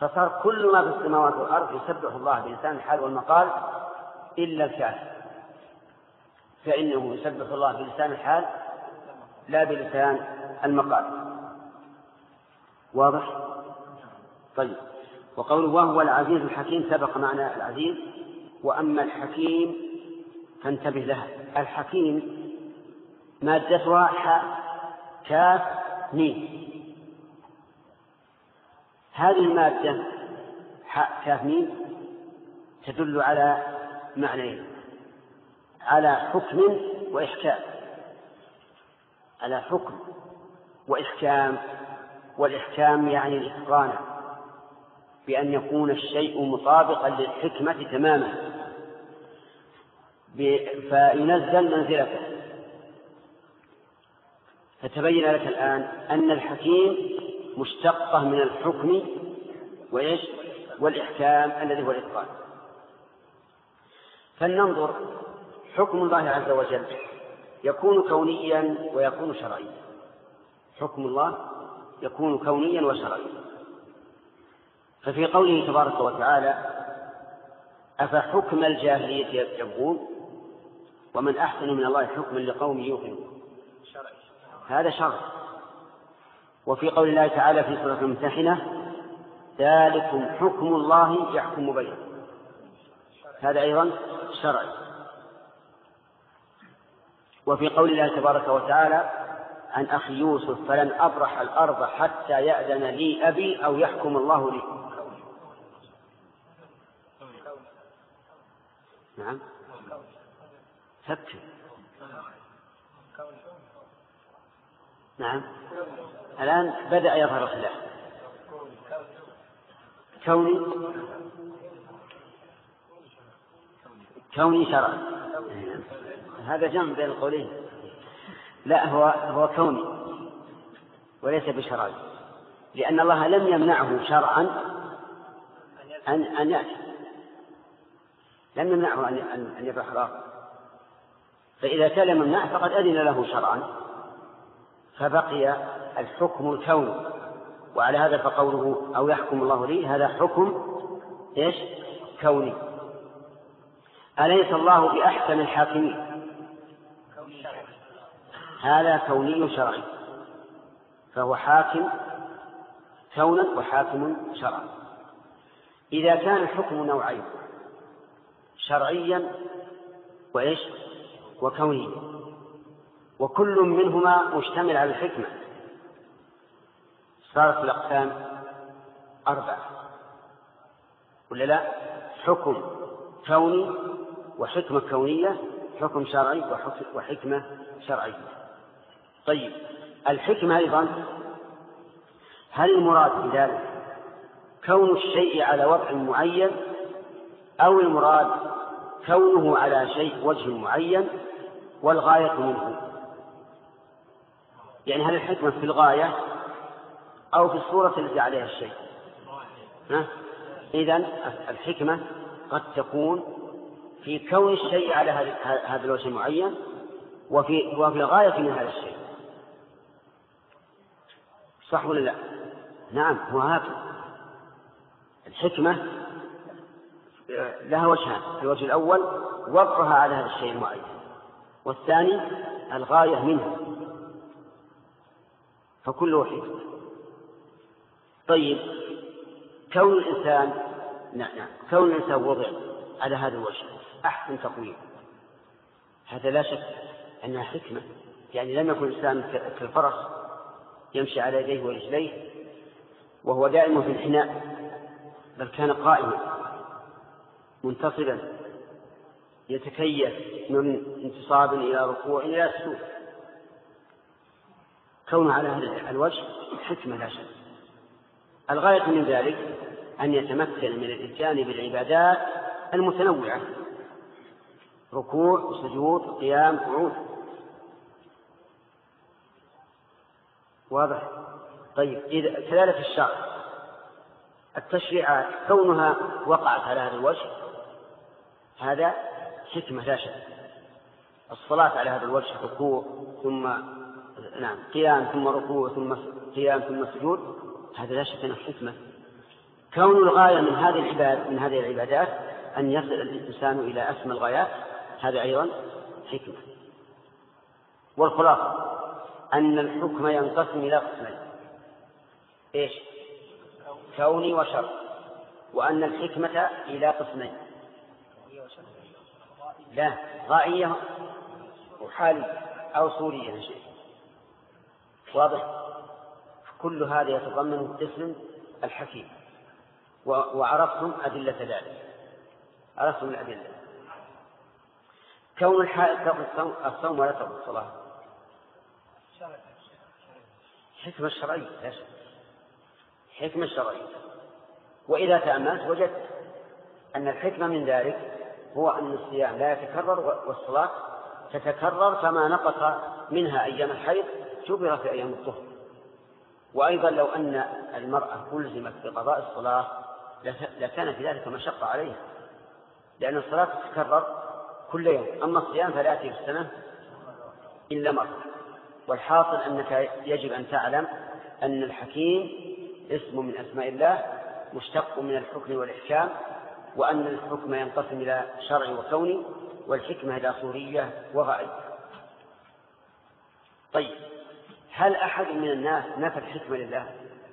فصار كل ما في السماوات والأرض يسبح الله بلسان الحال والمقال إلا الكافر، فإنه يسبح الله بلسان الحال لا بلسان المقال. واضح؟ طيب. وقوله وهو العزيز الحكيم سبق معنى العزيز. وأما الحكيم فانتبه لها. الحكيم مادتها حاء كاف ميم. هذه المادة حاء كاف ميم تدل على معنيين: على حكم وإحكام، على حكم وإحكام. والإحكام يعني الإتقان، بأن يكون الشيء مطابقا للحكمة تماما فينزل منزلته. فتبين لك الآن أن الحكيم مشتقة من الحكم والإحكام الذي هو الإتقان. فلننظر. حكم الله عز وجل يكون كونيا ويكون شرعيا. حكم الله يكون كونيا وشرعيا. ففي قوله تبارك وتعالى أفحكم الجاهلية يبغون ومن أحسن من الله حكما لقوم يوقنون، هذا شرع. وفي قول الله تعالى في سورة الممتحنة ذلكم حكم الله يحكم بينكم، هذا أيضا شرعي. وفي قول الله تبارك وتعالى عن أخي يوسف فلن أبرح الأرض حتى يأذن لي أبي أو يحكم الله لي. نعم فكر. نعم الآن بدأ يظهر الخلاف. كوني شرعي، هذا جمع بين القولين. لا، هو كوني وليس بشرعي، لأن الله لم يمنعه شرعا أن يأتي، لم يمنعه أن يبرح الأرض. فإذا كان يمنع فقد أذن له شرعا، فبقي الحكم الكوني. وعلى هذا فقوله أو يحكم الله لي هذا حكم كوني. أليس الله بأحكم الحاكمين؟ هذا كوني شرعي، فهو حاكم كونا وحاكم شرعا. إذا كان الحكم نوعين شرعيا وكونيا، وكل منهما مشتمل على الحكمة، صارت الأقسام 4 ولا لا؟ حكم كوني وحكمة كونية، حكم شرعي وحكمة شرعية. طيب الحكمة أيضا، هل المراد بذلك كون الشيء على وضع معين أو المراد كونه على شيء وجه معين والغاية منه؟ يعني هل الحكمة في الغاية أو في الصورة التي عليها الشيء؟ إذن الحكمة قد تكون في كون الشيء على هذا الوجه المعين وفي الغاية من هذا الشيء. صح ولا لا؟ نعم، هو هكذا. الحكمة لها وجهان: الوجه الأول وضعها على هذا الشيء المعين، والثاني الغاية منه، فكله حكمة. طيب كون الإنسان وضع على هذا الوجه أحسن تقويم، هذا لا شك أنها حكمة. يعني لم يكن الإنسان كالفرس يمشي على يديه ورجليه وهو دائم في الحناء، بل كان قائما منتصبا يتكيف من انتصاب إلى ركوع إلى سجود. كونه على هذا الوجه حكمة لا شك. الغاية من ذلك أن يتمكن من الإتيان بالعبادات المتنوعة: ركوع، سجود، قيام، قعود. واضح؟ طيب إذا كذلك الشرع، التشريعات كونها وقعت على هذا الوجه هذا حكمة لا شك. الصلاة على هذا الوجه ركوع ثم قيام ثم ركوع ثم قيام ثم سجود، هذا لا شك أنه حكمة. كون الغاية من هذه العبادات أن يصل الإنسان إلى أسمى الغايات، هذا أيضا حكمة. والخلاصة أن الحكم ينقسم إلى قسمين: إيش؟ كوني وشرعي. وأن الحكمة إلى قسمين: لا، غائية وحالية أو صورية شيء. واضح؟ كل هذا يتضمن اسم الحكيم. وعرفتم أدلة ذلك، عرفتم الأدلة. كون الحائض تقضي الصوم ولا تقضي الصلاة، حكمة شرعية، لا شك، حكمة شرعية. وإذا تأملت وجدت أن الحكمة من ذلك هو أن الصيام لا يتكرر والصلاة تتكرر، فما نقص منها أيام الحيض جبر في أيام الطهر. وأيضا لو أن المرأة ألزمت بقضاء الصلاة لكان في ذلك مشقة عليها، لأن الصلاة تتكرر كل يوم، أما الصيام فلا يأتي في السنة إلا مرة. والحاصل أنك يجب أن تعلم أن الحكيم اسم من أسماء الله مشتق من الحكم والإحكام، وأن الحكم ينقسم إلى شرعي وكوني، والحكمة إلى صورية وغائية. طيب، هل أحد من الناس نفى الحكمة لله؟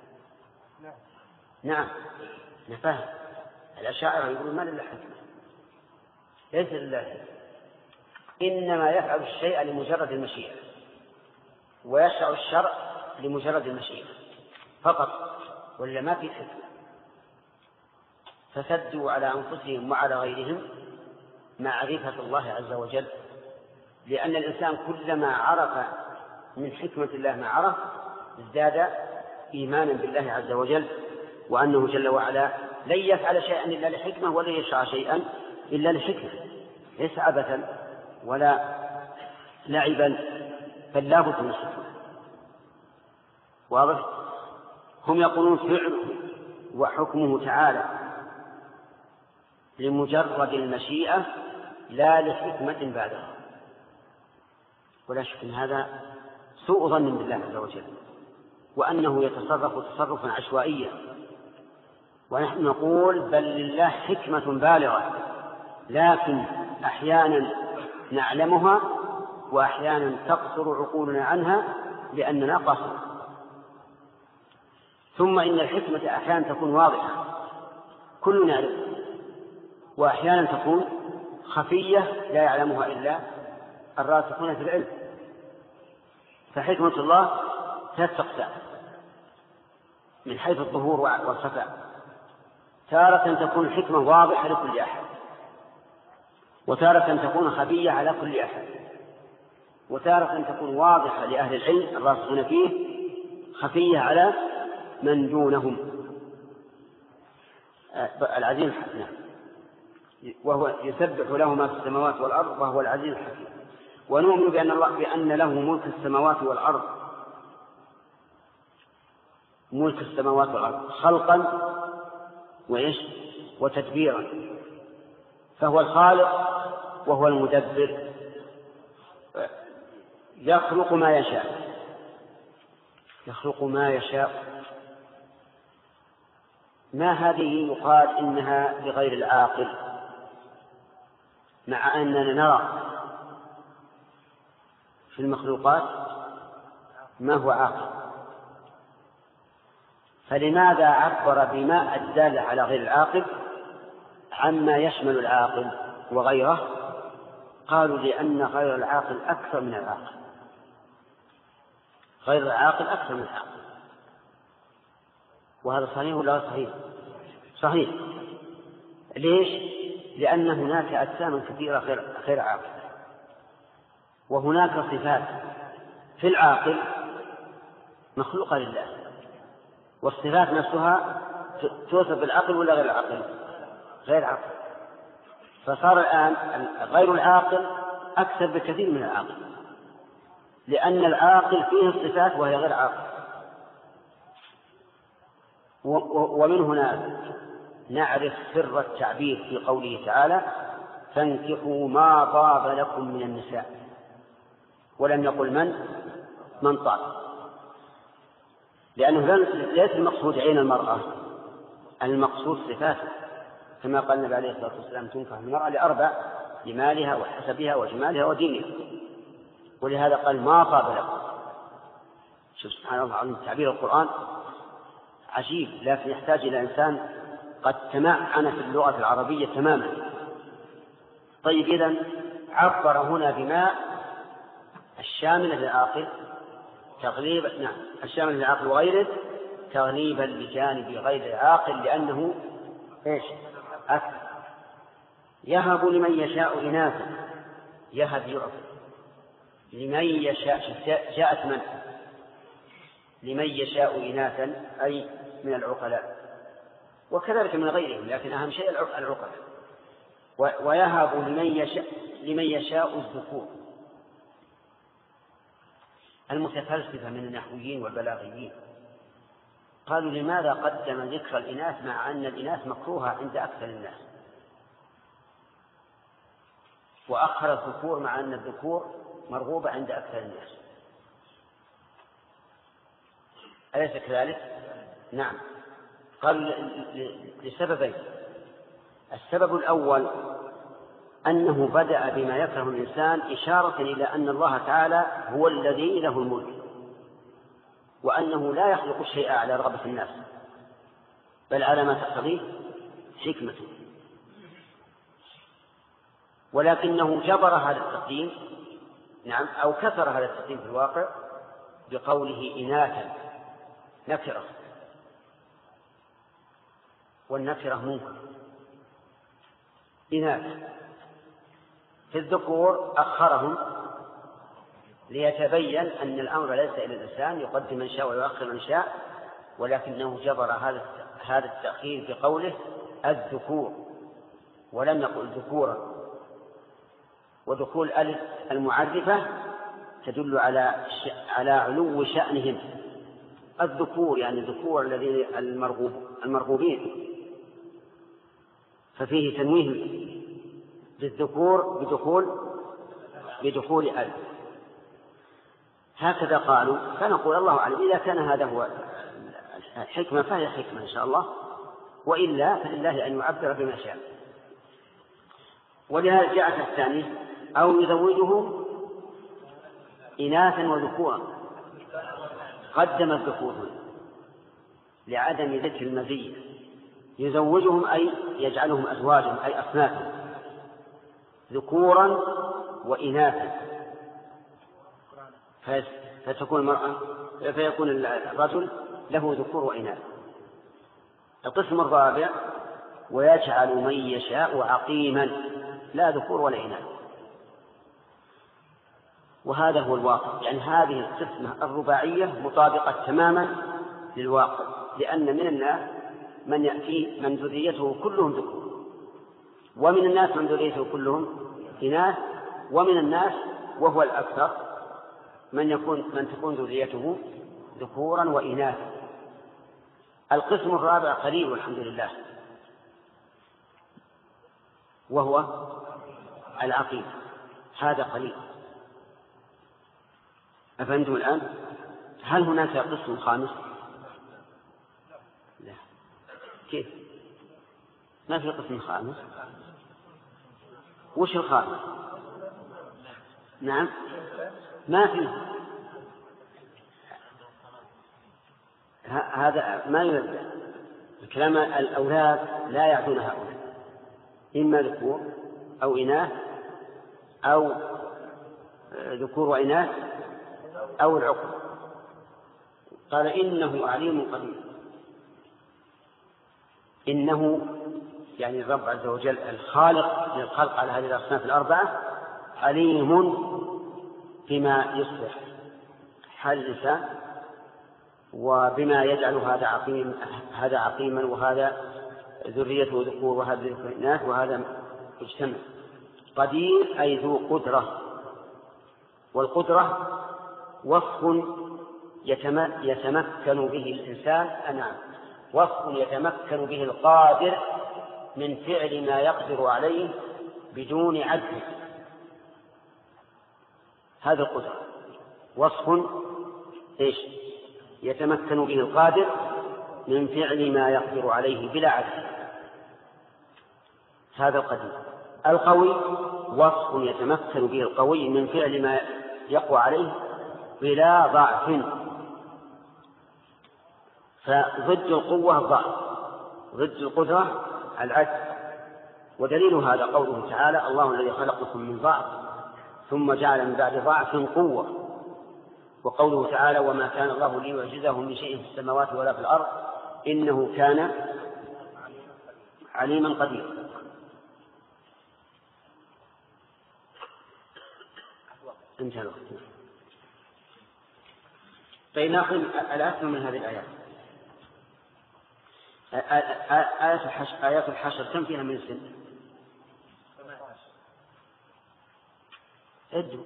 نعم، نفاها. الأشاعرة يقولون ما لله حكمة، ليس لله حكمة، إنما يفعل الشيء لمجرد المشيئة، ويشرع الشرع لمجرد المشيئة فقط، ولا ما في حكمة. فسدوا على أنفسهم وعلى غيرهم معرفة الله عز وجل، لأن الإنسان كلما عرف من حكمة الله ما عرف ازداد إيمانا بالله عز وجل، وأنه جل وعلا لن يفعل شيئا إلا لحكمة، ولا يشرع شيئا إلا لحكمة، ليس عبثا ولا لعبا، بل لا بد من الحكمة. واضح؟ هم يقولون فعله وحكمه تعالى لمجرد المشيئة لا لحكمة بعدها، ولا شك أن هذا سوء ظن بالله عز وجل، وأنه يتصرف تصرفا عشوائيا. ونحن نقول بل لله حكمة بالغة، لكن أحيانا نعلمها وأحيانا تقصر عقولنا عنها لأننا قصر. ثم إن الحكمة أحيانا تكون واضحة كلنا نعرف، وأحيانا تكون خفية لا يعلمها إلا الراسخون في العلم. فحكمة الله ثلاث أقسام من حيث الظهور والخفاء: تارة تكون الحكمة واضحة لكل أحد، وتارة تكون خفية على كل أحد، وتارة تكون واضحة لأهل العلم الراسخون فيه، خفية على من دونهم. العزيز الحكيم، وهو يسبح له ما في السماوات والأرض وهو العزيز الحكيم. ونؤمن بأن له ملك السماوات والأرض، ملك السماوات والأرض خلقا وتدبيرا، فهو الخالق وهو المدبر، يخلق ما يشاء، يخلق ما يشاء. ما هذه يقال إنها لغير العاقل، مع أننا نرى في المخلوقات ما هو عاقل، فلماذا عبر بما الدال على غير العاقل عما يشمل العاقل وغيره؟ قالوا لأن غير العاقل أكثر من العاقل، غير العاقل أكثر من العاقل. وهذا صحيح ولا صحيح؟ صحيح. ليش؟ لأن هناك أجسام كثيرة غير عاقل، وهناك صفات في العاقل مخلوقة لله، والصفات نفسها توصف بالعقل ولا غير العقل؟ غير عقل. فصار الآن غير العاقل أكثر بكثير من العاقل، لأن العاقل فيه الصفات وهي غير عاقل. ومن هنا نعرف سر التعبير في قوله تعالى: فانكحوا ما طاب لكم من النساء، ولم يقل من طاب، لأنه ليس المقصود عين المرأة، المقصود صفاته، كما قال النبي عليه الصلاة والسلام تنكح المرأة لأربع: لمالها وحسبها وجمالها ودينها. ولهذا قال: ما طاب لكم. شوف سبحان الله العظيم، تعبير القرآن عجيب، لكن يحتاج إلى إنسان قد تمعن في اللغة العربية تماما. طيب، إذن عبر هنا بما الشامل للعاقل تغليبا، نعم، الشامل للعاقل وغيره تغليبا لجانب غير العاقل، لأنه إيش؟ أكثر. يهب لمن يشاء إناثا، يهب يعطي لمن يشاء، جاءت من؟ لمن يشاء إناثا أي من العقلاء، وكذلك من غيرهم، لكن أهم شيء العقلاء. ويهب لمن يشاء الذكور. المتفلسفة من النحويين والبلاغيين قالوا: لماذا قدم ذكر الإناث مع أن الإناث مكروهة عند أكثر الناس، وأخر الذكور مع أن الذكور مرغوبة عند أكثر الناس؟ أليس كذلك؟ نعم. قالوا لسببين: السبب الأول أنه بدأ بما يكره الإنسان إشارة إلى أن الله تعالى هو الذي له الملك، وأنه لا يخلق الشيء على رغبة الناس، بل على ما تقتضيه حكمته. ولكنه جبر هذا التقديم، نعم، أو كثر هذا التقديم في الواقع بقوله إناثا، نكرة، والنكرة منكر. إناثا في الذكور أخرهم ليتبين أن الأمر ليس إلى الإنسان يقدم من شاء ويؤخر من شاء، ولكنه جبر هذا التأخير بقوله الذكور، ولم يقل ذكورا. ودخول ألف المعرفة تدل على علو شأنهم. الذكور يعني الذكور الذين المرغوبين، ففيه تنويه بالذكور بدخول ألف. هكذا قالوا، فنقول الله أعلم. إذا كان هذا هو الحكمة فهي حكمة إن شاء الله، وإلا فلله أن يعبر بما شاء. ولهذا جاءت الثانية: أو يزوجهم إناثا وذكورا. قدم الذكور لعدم ذكر المزية. يزوجهم أي يجعلهم أزواجا، أي أصنافا، ذكورا وإناثا، فتكون المرأة، فيكون الرجل له ذكور وإناث. القسم الرابع: ويجعل من يشاء عقيما، لا ذكور ولا إناث. وهذا هو الواقع، يعني هذه القسمة الرباعية مطابقة تماما للواقع، لأن من الناس من يأتي من ذريته كلهم ذكور، ومن الناس من ذريته كلهم إناث، ومن الناس وهو الأكثر من تكون ذريته ذكورا وإناثا. القسم الرابع قليل والحمد لله، وهو العقيم، هذا قليل. أفهمتم الآن؟ هل هناك قسم خامس؟ لا. كيف؟ ما في قسم خامس؟ وش الخامس؟ نعم، ما في. هذا ما ينبه الكلام. الأولاد لا يعطون هؤلاء، إما ذكور أو إناث، أو ذكور وإناث، أو العقل. قال: إنه عليم قدير. إنه يعني الرب عز وجل الخالق للخلق على هذه الأصناف الأربعة، عليم بما يصلح حال الإنسان، وبما يجعل هذا عقيما وهذا ذريته ذكور وهذا ذريته إناث وهذا مجتمع. قدير أي ذو قدرة، والقدرة وصف يتمكن به الإنسان، نعم، وصف يتمكن به القادر من فعل ما يقدر عليه بدون عجز. هذا القدرة وصف إيش؟ يتمكن به القادر من فعل ما يقدر عليه بلا عجز. هذا القدير. القوي وصف يتمثل به القوي من فعل ما يقوى عليه بلا ضعف. فضد القوة الضعف، ضد القدرة العجز. ودليل هذا قوله تعالى: الله الذي خلقكم من ضعف ثم جعل من بعد ضعف قوة. وقوله تعالى: وما كان الله ليعجزه من شيء في السماوات ولا في الأرض إنه كان عليما قديرا. انتهى الوقت. طيب نأخذ الآيات من هذه الآيات. آيات الحشر كم فيها من سن؟ عدوا.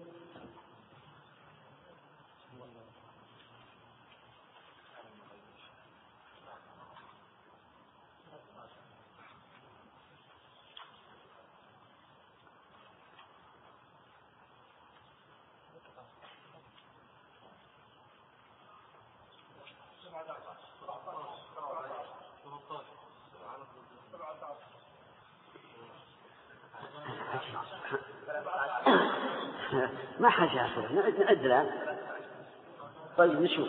ما حاجة أخير نعد الآن. طيب نشوف.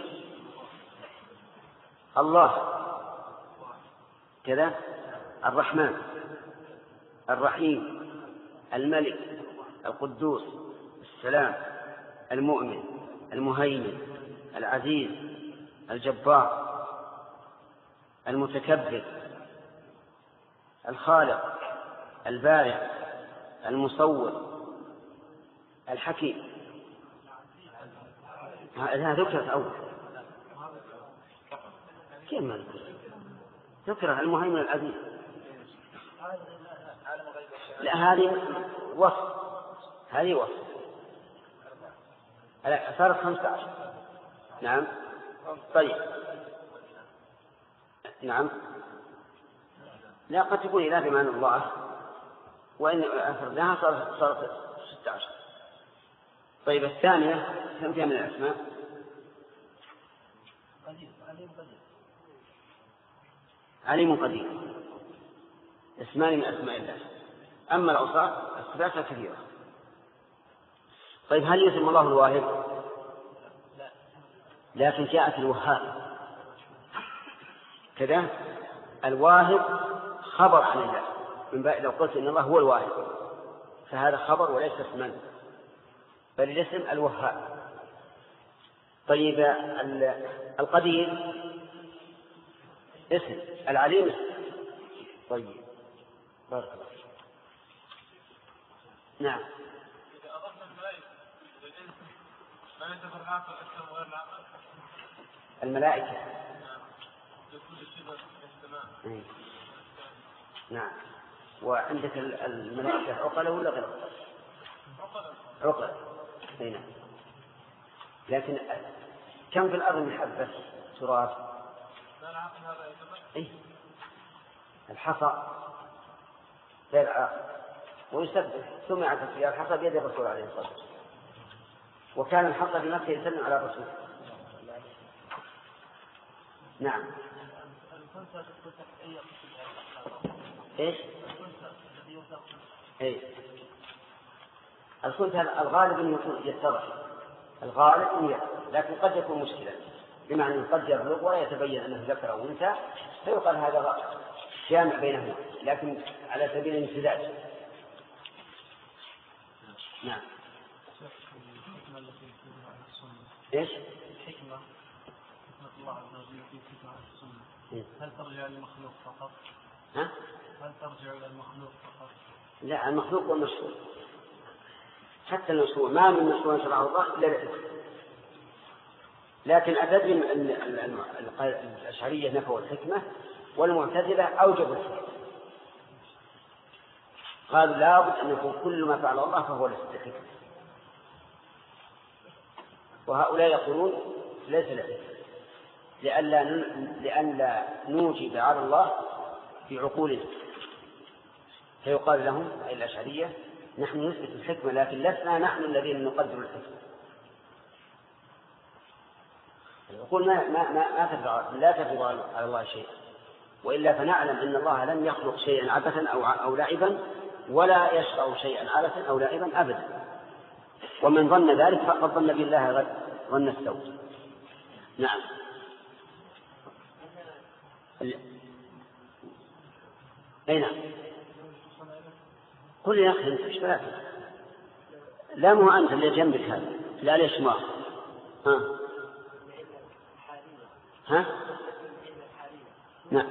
الله كذا، الرحمن، الرحيم، الملك، القدوس، السلام، المؤمن، المهيمن، العزيز، الجبار، المتكبر، الخالق، البارئ، المصور، الحكيم. هذا ذكرت أول. كيف ما ذكرها؟ المهيمن العزيز. لا هذه وصف، هذه وصف. صارت 15. نعم. طيب نعم. لا قد تكون إله بمعنى الله، وإن أفردناها صارت 16. طيب الثانية كم فيها من الأسماء؟ عليم قدير، اسمان من أسماء الله. أما الأوصاف الصفات كثيرة. طيب هل يسمى الله الواهب؟ لكن جاءت الوهاب كذا. الواهب خبر عن الله، من بعد لو قلت إن الله هو الواهب فهذا خبر وليس اسما، بل الاسم الوهاب. طيب القدير اسم، العليم اسم. طيب بارك الله. نعم. إذا أضفنا الملائكة ما ينتفر العقل أكثر وغير العقل. الملائكة لكل شبه السماء. نعم. وعندك الملائكة عقل ولا غير عقل؟ هنا. لكن كم في الأرض من حبة تراب؟ لا العقل هذا يتمثل. الحصى غير عاقل ويسبح. سمع تسبيح الحصى بيد الرسول عليه الصلاة والسلام، وكان الحصى في مكة يسلم على الرسول. نعم. ايش؟ ايش؟ الخنثى الغالب انه يتضح، الغالب انه يتضح، لكن قد يكون مشكلة، بمعنى انه قد يبلغ ولا يتبين انه ذكر او انثى فيقال هذا جامع بينهما، لكن على سبيل الامتزاج. نعم. ايش؟ الحكمة الله عز وجل في كتابه السنة هل ترجع للمخلوق فقط؟ هل ترجع إلى المخلوق فقط؟ لا، المخلوق والمشروع، حتى المشروع ما من مشروع شرعه الله إلا الحكمة. لكن أتدري أن الأشعرية نفوا الحكمة والمعتزلة أوجبوا الحكمة، قالوا لابد أن يكون كل ما فعل الله فهو ليس الحكمة، وهؤلاء يقولون ليس الحكمة، لأن نوجب على الله في عقولنا، فيقال لهم أي الأشعرية نحن نثبت الحكمة لكن لسنا نحن الذين نقدر الحكمة. العقول لا تفرض على الله شيئا، وإلا فنعلم أن الله لم يخلق شيئا عبثا أو لعبا، ولا يشرع شيئا عبثا أو لعبا أبدا. ومن ظن ذلك فقد ظن بالله ظن السوء. نعم. أي نعم. قل يا أخي أنت إيش بلاك؟ لا مو أنت اللي جنبك هذا، لا ليش ما ها نعم.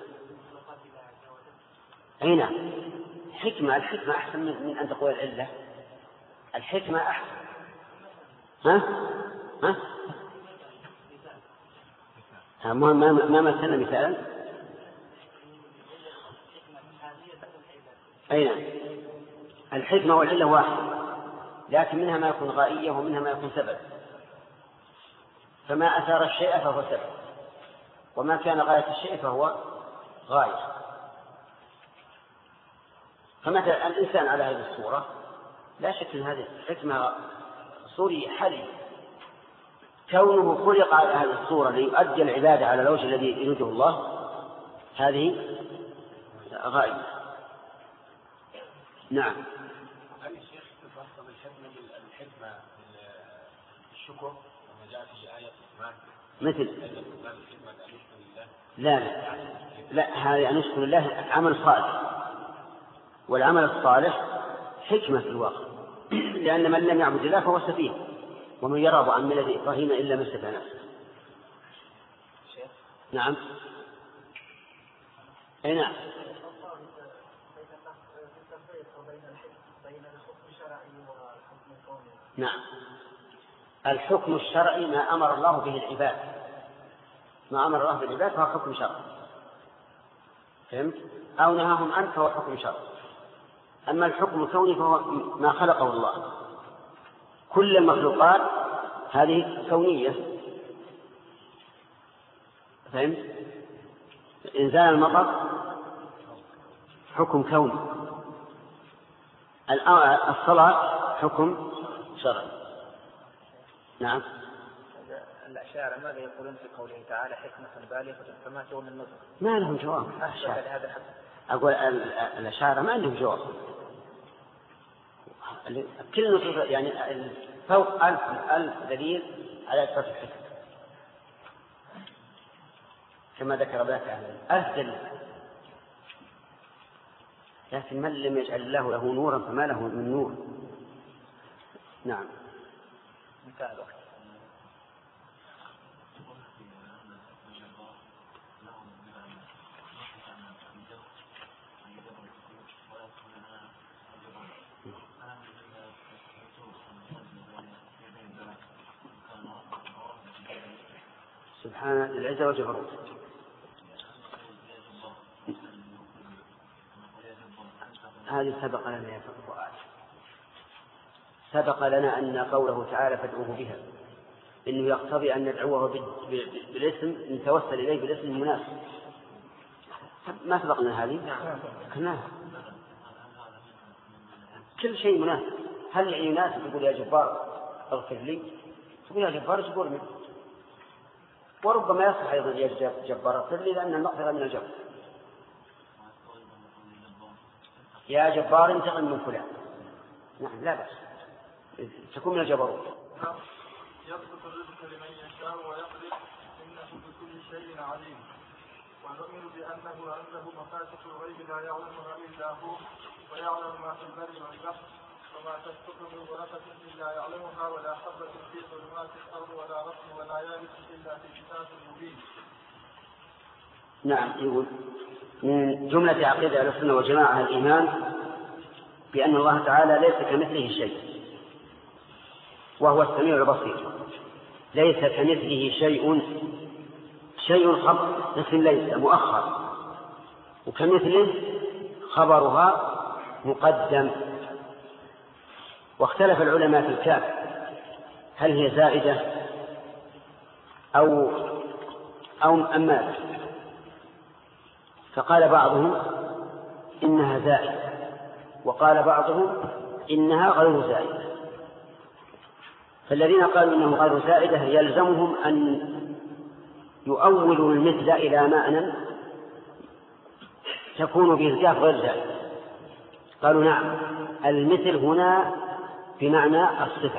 أي نعم. الحكمة أحسن من أن تقول العلة. الحكمة أحسن. ما مثلنا مثالا. أي نعم. الحكمة والعلة واحد، لكن منها ما يكون غائية ومنها ما يكون سبب. فما أثار الشيء فهو سبب، وما كان غاية الشيء فهو غاية. فمثلا الإنسان على هذه الصورة لا شك أن هذه الحكمة صوري حلي، كونه خلق على هذه الصورة ليؤدي العبادة على الوجه الذي يريده الله، هذه غاية. نعم. هل الشيخ تفصل الحكمة الشكر كما جاء في آية مثل لا هذا أن يشكر الله عمل صالح، والعمل الصالح حكمة في الواقع، لأن من لم يعبد الله فهو سفيه، ومن يرغب عن ملة إبراهيم إلا من سفه نفسه. نعم. أي نعم. نعم. الحكم الشرعي ما أمر الله به العباد، ما أمر الله به العباد فهو حكم شرعي، فهمت؟ أو نهاهم عنه فهو حكم شرعي. أما الحكم الكوني فهو ما خلقه الله. كل المخلوقات هذه كونية، فهمت؟ إنزال المطر حكم كوني، الصلاة حكم شرعي. نعم. الأشاعرة ماذا يقولون في قوله تعالى حكمة بالغة فما تغني النظر؟ ما لهم جواب. أقول الأشاعرة ما عندهم جواب. كل نصوص يعني فوق 1000 دليل على إثبات الحكمة، كما ذكر ذاك 1000 دليل، لكن من لم يجعل الله له نورا فما له من نور. نعم. مثال وقت. سبحان العزة والجبروت. هذه سبق لنا يا فقراء، سبق لنا أن قوله تعالى فادعوه بها إنه يقتضي أن ندعوه بالاسم، نتوسل إليه بالاسم المناسب. ما سبقنا هذه؟ ذكرناها. كل شيء مناسب. هل يناسب يقول يا جبار اغفر لي؟ تقول يا جبار اجبر منه. وربما يصح أيضا يا جبار اغفر لي، لأن المغفرة من الجبر. يا جبار انتقم من فلان. نعم لا بأس، تكون من الجبروت. يبسط الرزق لمن يشاء ويقدر إنه بكل شيء عليم. ونؤمن بأنه عنده مفاتيح الغيب لا يعلمها إلا هو، ويعلم ما في البر والبحر، وما تسقط من ورقة إلا يعلمها، ولا حبة في ظلمات الأرض ولا رطب ولا يابس إلا في كتاب مبين. نعم. يقول من جملة عقيدة أهل السنة والجماعة الإيمان بأن الله تعالى ليس كمثله شيء، وهو السميع البصير. ليس كمثله شيء خبر مثل ليس مؤخر، وكمثله خبرها مقدم. واختلف العلماء في الكاف هل هي زائدة أو أمات، فقال بعضهم إنها زائدة، وقال بعضهم إنها غير زائدة. فالذين قالوا إنه غير زائدة يلزمهم يؤول المثل إلى معنى تكون به الكاف غير زائدة. قالوا نعم، المثل هنا بمعنى الصفة،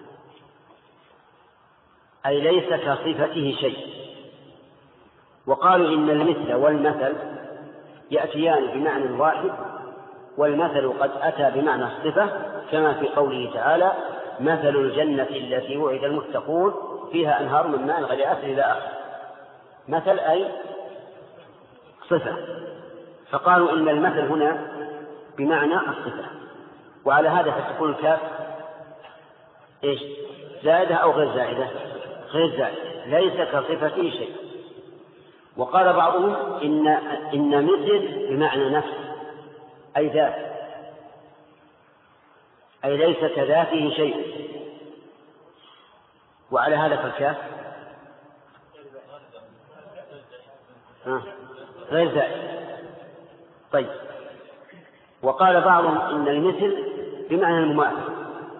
أي ليس كصفته شيء. وقالوا إن المثل والمثل يأتيان بمعنى واحد، والمثل قد أتى بمعنى الصفة، كما في قوله تعالى: مثل الجنة التي وعد المتقون فيها أنهار من ماء غير آسن إلى آخر. مثل أي صفة، فقالوا إن المثل هنا بمعنى الصفة. وعلى هذا فتكون الكاف إيش؟ زائدة أو غير زائدة؟ غير زائدة، ليس كصفته شيء. وقال بعضهم إن مثل بمعنى نفس، أي ذات، أي ليس كذاته شيء. وعلى هذا فالكاف غير زائد. طيب، وقال بعضهم إن المثل بمعنى المماثل،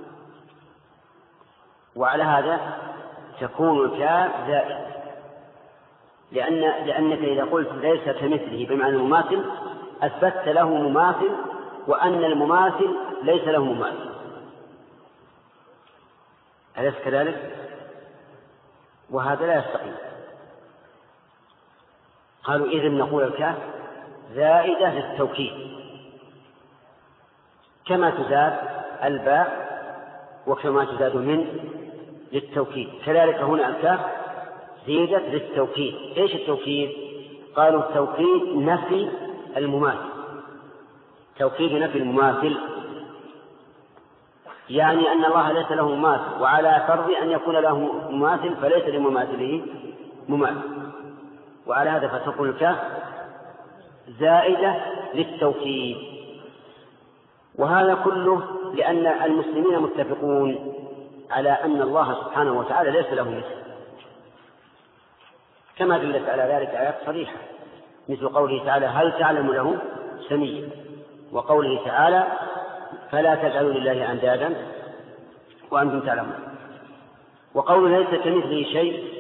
وعلى هذا تكون الكاف زائد، لأنك إذا قلت ليس كمثله بمعنى المماثل أثبتت له مماثل، وأن المماثل ليس له مماثل. أليس كذلك؟ وهذا لا يستقيم. قالوا إذن نقول الكاف زائدة للتوكيد، كما تزاد الباء وكما تزاد من للتوكيد، كذلك هنا الكاف زيدت للتوكيد. إيش التوكيد؟ قالوا التوكيد نفي المماثل، توكيد نفي المماثل، يعني أن الله ليس له مماثل، وعلى فرض أن يكون له مماثل فليس لمماثله مماثل. وعلى هذا فتكون الكاف زائدة للتوكيد. وهذا كله لأن المسلمين متفقون على أن الله سبحانه وتعالى ليس له مثل، كما دلت على ذلك آيات صريحة، مثل قوله تعالى: هل تعلم له سميا، وقوله تعالى: فلا تجعلوا لله أندادا وأنتم تعلمون. وقول ليس كمثله شيء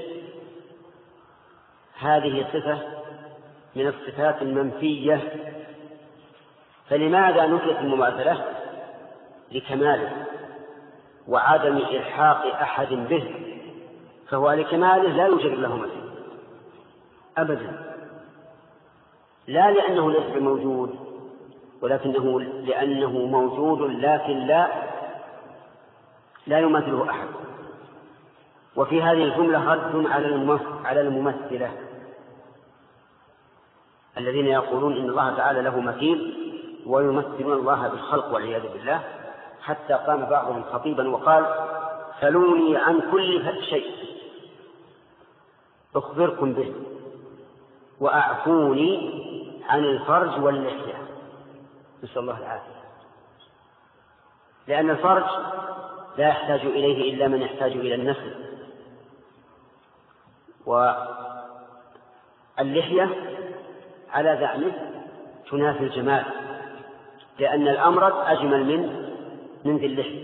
هذه صفة من الصفات المنفية، فلماذا نفيت المماثلة؟ لكماله وعدم إلحاق أحد به، فهو لكماله لا يوجد له مثل أبدا، لا لأنه ليس بموجود، ولكنه لأنه موجود لكن لا يمثله أحد. وفي هذه الجملة رد على الممثلة الذين يقولون إن الله تعالى له مثيل ويمثلون الله بالخلق والعياذ بالله، حتى قام بعضهم خطيبا وقال: سلوني عن كل شيء أخبركم به وأعفوني عن الفرج واللحية. نسأل الله العافية، لأن الفرج لا يحتاج إليه إلا من يحتاج إلى النسل، واللحية على زعمه تنافي الجمال، لأن الأمرد أجمل من ذي اللحية.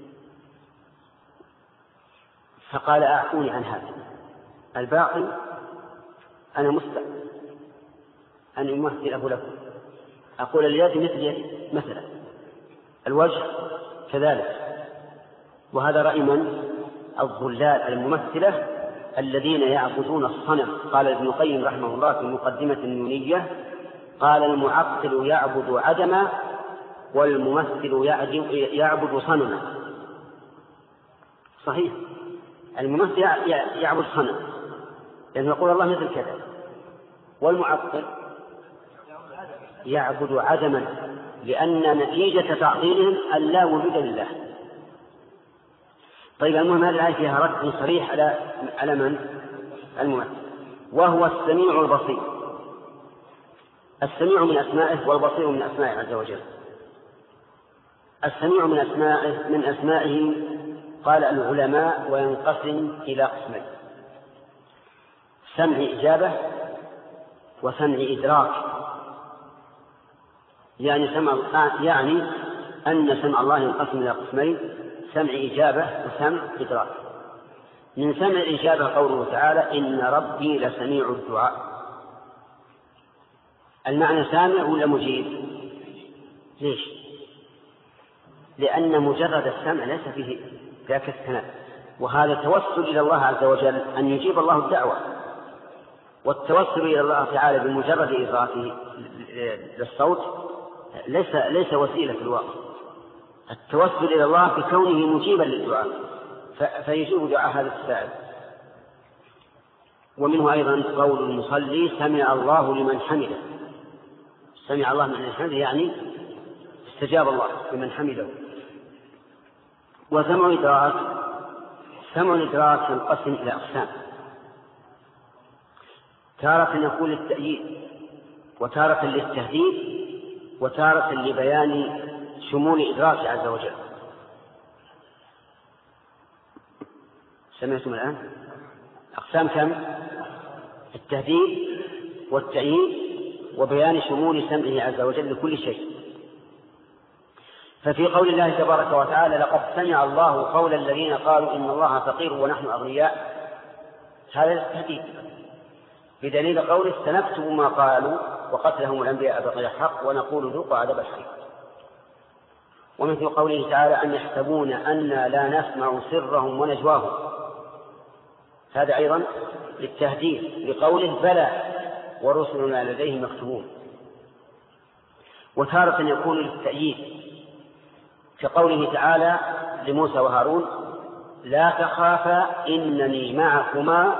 فقال: أعفوني عن هذا، الباقي أنا مستعد أن أمثله لكم. أقول اليد مثلا الوجه كذلك. وهذا رأي من؟ الضلال الممثلة الذين يعبدون الصنم. قال ابن القيم رحمه الله في مقدمة النونية: قال: المعطل يعبد عدما، والممثل يعبد صنما. صحيح، الممثل يعبد صنم لأنه يقول الله مثل كذا، والمعطل يعبد عدما لأن نتيجة تعطيلهم أن لا وجود لله. طيب، المهم هذه الآية فيها رد صريح على من؟ الممثل. وهو السميع البصير. السميع من أسمائه والبصير من أسمائه عز وجل. السميع من أسمائه قال العلماء وينقسم إلى قسمين: سمع إجابة وسمع إدراك. يعني أن سمع الله ينقسم إلى قسمين: سمع إجابة وسمع إدراك. من سمع الإجابة قوله تعالى إن ربي لسميع الدعاء. المعنى سامع ولا مجيب؟ ليش؟ لأن مجرد السمع ليس فيه ذاك الثناء، وهذا توسل إلى الله عز وجل أن يجيب الله الدعوة، والتوسل إلى الله تعالى بمجرد إضافه للصوت ليس وسيلة في الواقع. التوسل إلى الله بكونه مجيبا للدعاء فيجيب دعاء هذا السائل. ومنه أيضا قول المصلي سمع الله لمن حمده. سمع الله لمن حمده يعني استجاب الله لمن حمده. وسمع الإدراك، سمع الإدراك ينقسم إلى أقسام، تارة يقول للتأييد، وتارة للتهديد، وتارة لبيان شمول إدراك عز وجل. سمعتم الآن؟ أقسام كم؟ التهديد والتأييد وبيان شمول سمعه عز وجل لكل شيء. ففي قول الله تبارك وتعالى لقد سمع الله قول الذين قالوا إن الله فقير ونحن أغنياء، هذا التهديد بدليل قوله سنكتب ما قالوا وقتلهم الأنبياء بغير حق ونقول ذوقوا عذاب الحريق. ومثل قوله تعالى أن يحسبون أنا لا نسمع سرهم ونجواهم، هذا أيضا للتهديد بقوله بلى ورسلنا لديهم مكتوبون. وتارة يكون للتأييد كقوله تعالى لموسى وهارون لا تخافا إنني معكما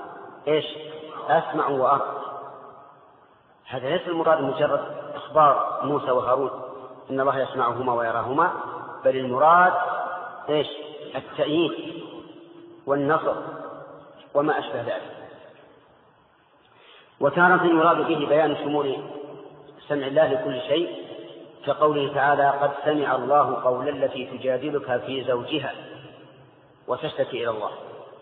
أسمع وأرى. هذا ليس المراد مجرد إخبار موسى وهارون إن الله يسمعهما ويراهما، بل المراد التأييد والنصر وما أشبه ذلك. وتارة يراد به بيان شمول سمع الله لكل شيء كقوله تعالى قد سمع الله قول التي تجادلك في زوجها وتشتكي إلى الله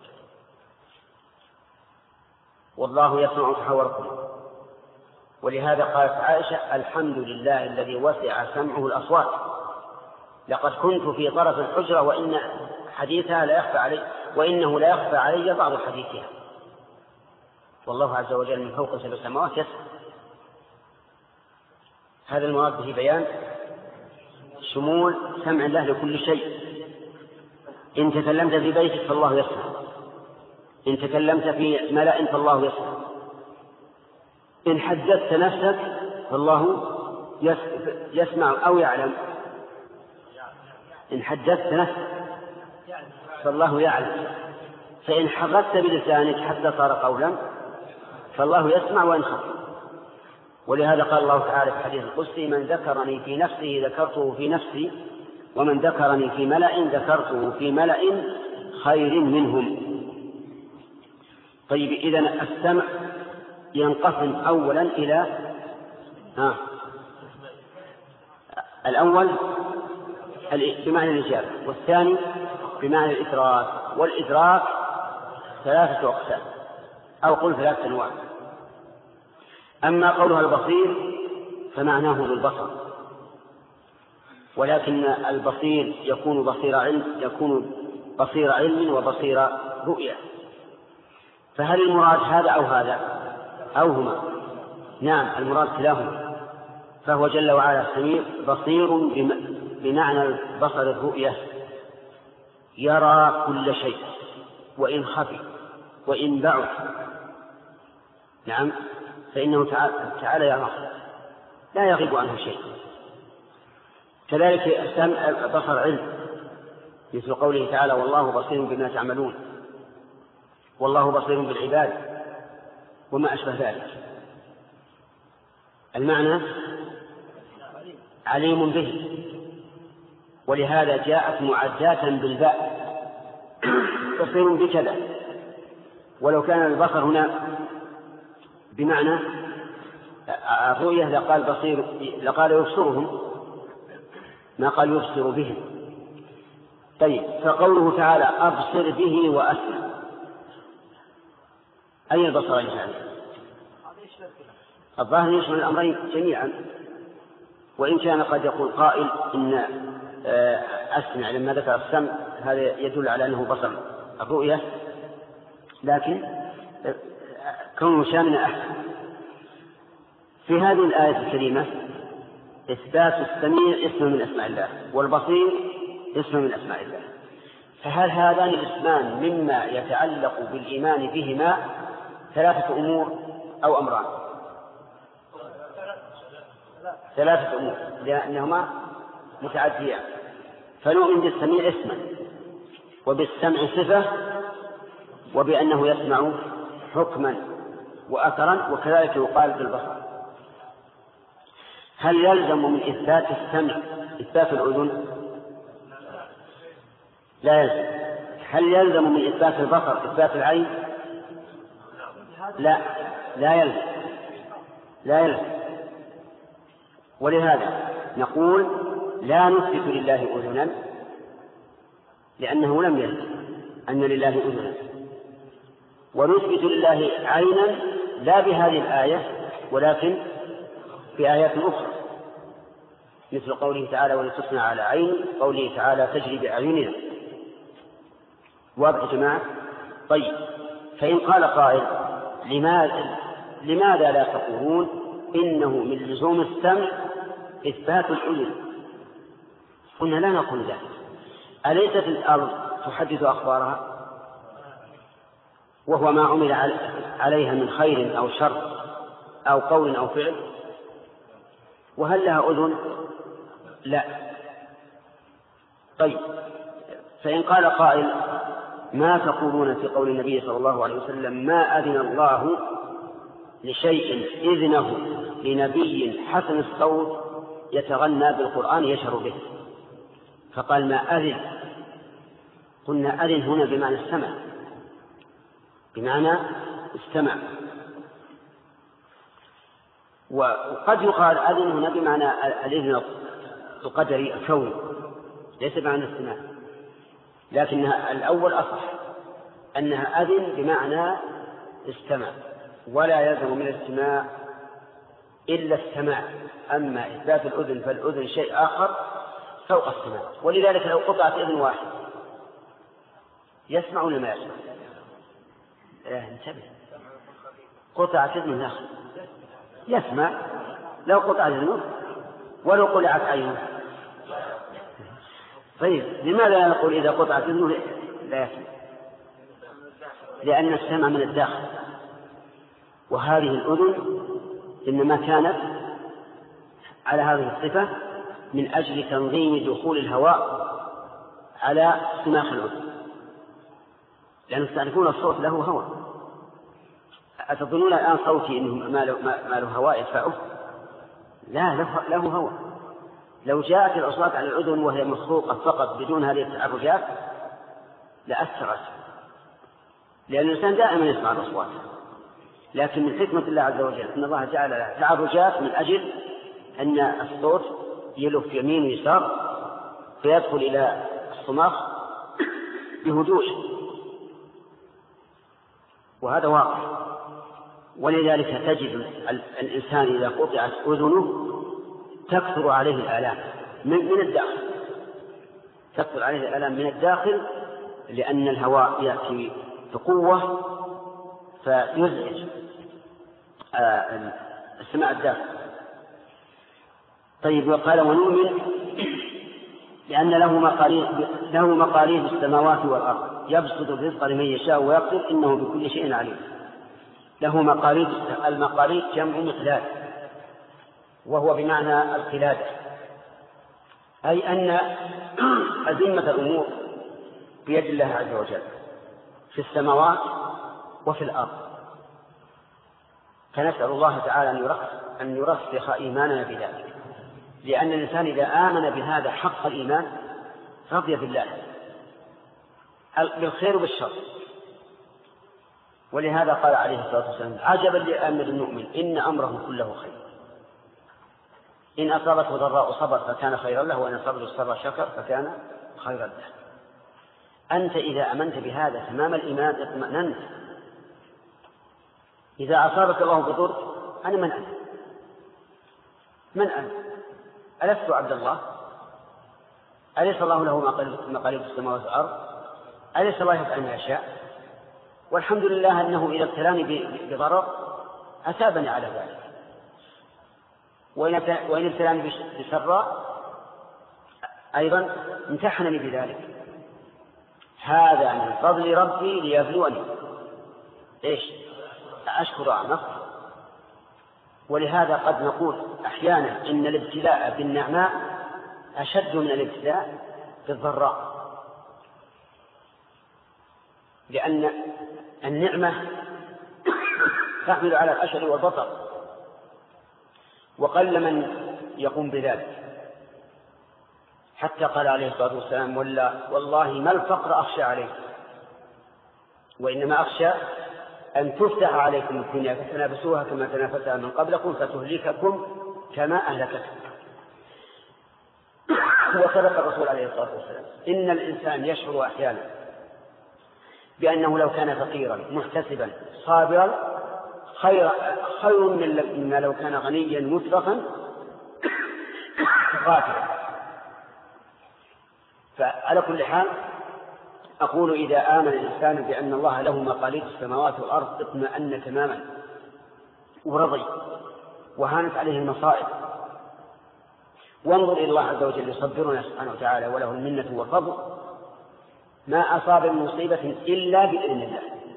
والله يسمع تحاوركم. ولهذا قالت عائشة الحمد لله الذي وسع سمعه الأصوات، لقد كنت في طرف الحجرة وإن حديثها لا يخفى علي وإنه لا يخفى علي بعض حديثها، والله عز وجل من فوق 7 سماوات يسمع. هذا المراد به بيان شمول سمع الله لكل شيء. إن تكلمت في بيتك فالله يسمع، إن تكلمت في ملأ فالله يسمع، إن حدثت نفسك فالله يسمع أو يعلم، إن حدثت نفسك فالله يعلم، فإن حركت بلسانك حتى صار قولا فالله يسمع وإن خفي. ولهذا قال الله تعالى في الحديث القدسي من ذكرني في نفسه ذكرته في نفسي ومن ذكرني في ملأ ذكرته في ملأ خير منهم. طيب إذن السمع ينقسم أولا إلى الأول بمعنى الإجابة، والثاني بمعنى الإدراك، والإدراك 3 أقسام أو قل 3 أنواع. أما قولها البصير فمعناه بالبصر، ولكن البصير يكون بصير علم وبصير رؤية. فهل المراد هذا أو هذا أو هما؟ نعم المراد كلاهما، فهو جل وعلا سميع بصير بمعنى البصر الرؤية، يرى كل شيء وإن خفي وإن بعد، نعم فإنه تعالى يراه لا يغيب عنه شيء. كذلك السمع بصر علم، مثل قوله تعالى والله بصير بما تعملون، والله بصير بالعباد وما أشبه ذلك. المعنى عليم به، ولهذا جاءت معداة بالباء بصير بكذا. ولو كان البصر هنا بمعنى الرؤية لقال بصير، لقال يبصرهم ما قال يبصر بهم. طيب فقوله تعالى أبصر به وأسمع، أي البصرين هذا؟ الظاهر يشمل الأمرين جميعا، وإن كان قد يقول قائل إن أسمع لما ذكر السمع هذا يدل على أنه بصر الرؤية لكن كونه شاملا أحسن. في هذه الآية الكريمة إثبات السميع اسم من أسماء الله والبصير اسم من أسماء الله، فهل هذان الاسمان مما يتعلق بالإيمان بهما ثلاثة أمور أو أمران؟ ثلاثة أمور لأنهما متعديان، فنؤمن بالسميع اسما وبالسمع صفة وبأنه يسمع حكما وأثرا، وكذلك يقال بالبصر. هل يلزم من إثبات السمع إثبات الأذن؟ لا يلزم. هل يلزم من إثبات البصر إثبات العين؟ لا يلزم. لا يلزم. ولهذا نقول لا نثبت لله أذنا لأنه لم يلزم أن لله أذنا، ونثبت لله عينا لا بهذه الآية ولكن في آيات أخرى، مثل قوله تعالى ولتصنع على عين، قوله تعالى تجري بأعيننا. واضح يا جماعة؟ طيب، فإن قال قائل لماذا لا تقولون إنه من لزوم السمع إثبات الأذن؟ قلنا لا نقول ذلك. أليست الأرض تحدث أخبارها وهو ما عمل عليها من خير أو شر أو قول أو فعل؟ وهل لها أذن؟ لا. طيب، فإن قال قائل ما تقولون في قول النبي صلى الله عليه وسلم ما أذن الله لشيء إذنه لنبي حسن الصوت يتغنى بالقرآن يشهر به، فقال ما أذن، قلنا أذن هنا بمعنى السمع، بمعنى استمع. وقد يقال أذن هنا بمعنى الإذن القدري الكوني ليس بمعنى الاستماع، لكنها الأول أصح أنها أذن بمعنى استمع، ولا يلزم من الاستماع إلا السماع. أما إثبات الأذن فالأذن شيء آخر فوق السماع. ولذلك لو قطعت إذن واحد يسمع ولا ما يسمع؟ انتبه، قطعت إذن آخر يسمع لو قطعت إذنه ولو قلعت عينه. طيب، لماذا لا نقول إذا قطعت إذنه لا يسمع؟ لأن السمع من الداخل، وهذه الأذن إنما كانت على هذه الصفة من أجل تنظيم دخول الهواء على سماخ الأذن، لأن تعرفون الصوت له هواء. أتظنون الآن صوتي إنه ما له هواء يدفعه؟ لا، له هواء. لو جاءت الأصوات على الأذن وهي مخروقة فقط بدون هذه التعرجات لأثرت، لأن الإنسان دائما يسمع الأصوات، لكن من حكمة الله عز وجل أن الله جعل لها تعرجات من أجل أن الصوت يلف يمين ويسار فيدخل إلى الصماخ بهدوء، وهذا واقع. ولذلك تجد الإنسان إذا قطعت أذنه تكثر عليه الآلام من الداخل، تكثر عليه الآلام من الداخل، لأن الهواء يأتي بقوة فيزعج السماع الداخل. طيب، وقال ونؤمن لأن له مقاليد السماوات والأرض يبسط الرزق لمن يشاء ويقدر إنه بكل شيء عليم. له مقاليد، المقاليد جمع مقلاد، وهو بمعنى القلادة، أي أن أزمة الأمور بيد الله عز وجل في السماوات وفي الأرض. فنسأل الله تعالى أن يرسخ إيماننا بذلك، لأن الإنسان إذا آمن بهذا حق الإيمان رضي بالله بالخير وبالشر. ولهذا قال عليه الصلاة والسلام عجبا لأمر المؤمن إن أمره كله خير، إن أصابته ضراء صبر فكان خيرا له، وإن أصابته السراء شكر فكان خيرا له. أنت إذا أمنت بهذا تمام الإيمان اطمأننت. إذا أصابك الله بضر أنا من أنا؟ ألست عبد الله؟ أليس الله له مقاليد السماوات والأرض؟ أليس الله يفعل ما يشاء؟ والحمد لله أنه إذا ابتلاني بضرر أثابني على ذلك، وإن ابتلاني بسراء أيضا امتحنني بذلك. هذا من فضل ربي ليبلوني أشكر أم أكفر. ولهذا قد نقول أحيانا إن الابتلاء بالنعماء أشد من الابتلاء بالضراء، لأن النعمة تحمل على الأشر والبطر، وقل من يقوم بذلك، حتى قال عليه الصلاة والسلام: والله ما الفقر أخشى عليكم، وإنما أخشى أن تفتح عليكم الدنيا فتنافسوها كما تنافسها من قبلكم فتهلككم كما أهلكتكم. وصدق الرسول عليه الصلاة والسلام: إن الإنسان يشعر أحيانا بأنه لو كان فقيرا محتسبا صابرا خير مما لو كان غنيا مترفا غافلا. فعلى كل حال أقول: إذا آمن الإنسان بأن الله له مقاليد السماوات والأرض اطمأن تماما ورضي وهانت عليه المصائب. وانظر إلى الله عز وجل يصبرنا سبحانه وتعالى وله المنة والفضل، ما أصاب من مصيبة إلا بإذن الله.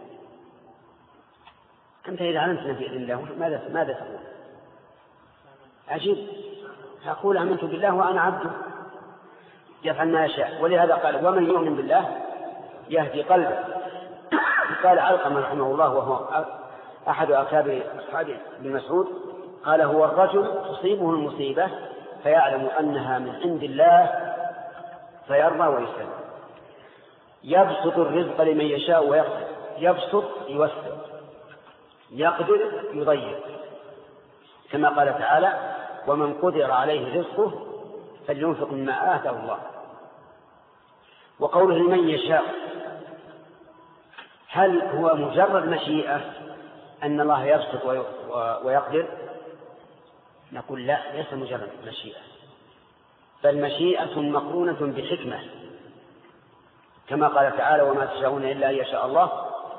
أنت إذا علمتنا بإذن الله ماذا تقول؟ عجيب. أقول: آمنت بالله وأنا عبده يفعل ما يشاء. ولهذا قال: ومن يؤمن بالله يهدي قلبه. قال علقمة رحمه الله وهو أحد أكابر أصحاب ابن مسعود، قال: هو الرجل تصيبه المصيبة فيعلم أنها من عند الله فيرضى ويسلم. يبسط الرزق لمن يشاء ويقدر. يبسط يوسع، يقدر يضيق، كما قال تعالى: ومن قدر عليه رزقه فلينفق مما آتاه الله. وقوله لمن يشاء، هل هو مجرد مشيئة أن الله يبسط ويقدر؟ نقول: لا، ليس مجرد مشيئة، بل مشيئة مقرونة بحكمة، كما قال تعالى: وما تشاءون إلا أن يشاء الله.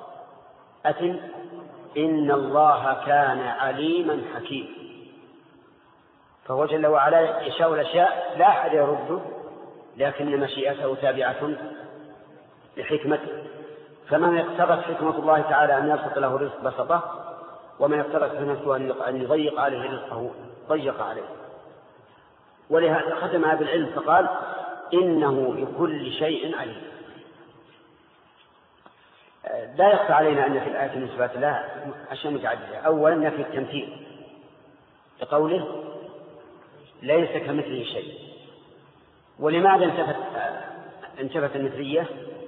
إن الله كان عليما حكيما. فهو جل وعلا يشاء الأشياء لا أحد يرده، لكن مشيئته تابعة لحكمته. فمن اقتضت حكمة الله تعالى أن يبسط له رزق بسطه، ومن اقتضت حكمته أن يضيق عليه رزقه ضيق عليه. ولهذا ختمها بالعلم فقال: إنه بكل شيء عليم. لا يخفى علينا أن في الآية من صفات الله أشياء متعددة. أولا نفي التمثيل بقوله: ليس كمثله شيء. ولماذا انتفت المثلية؟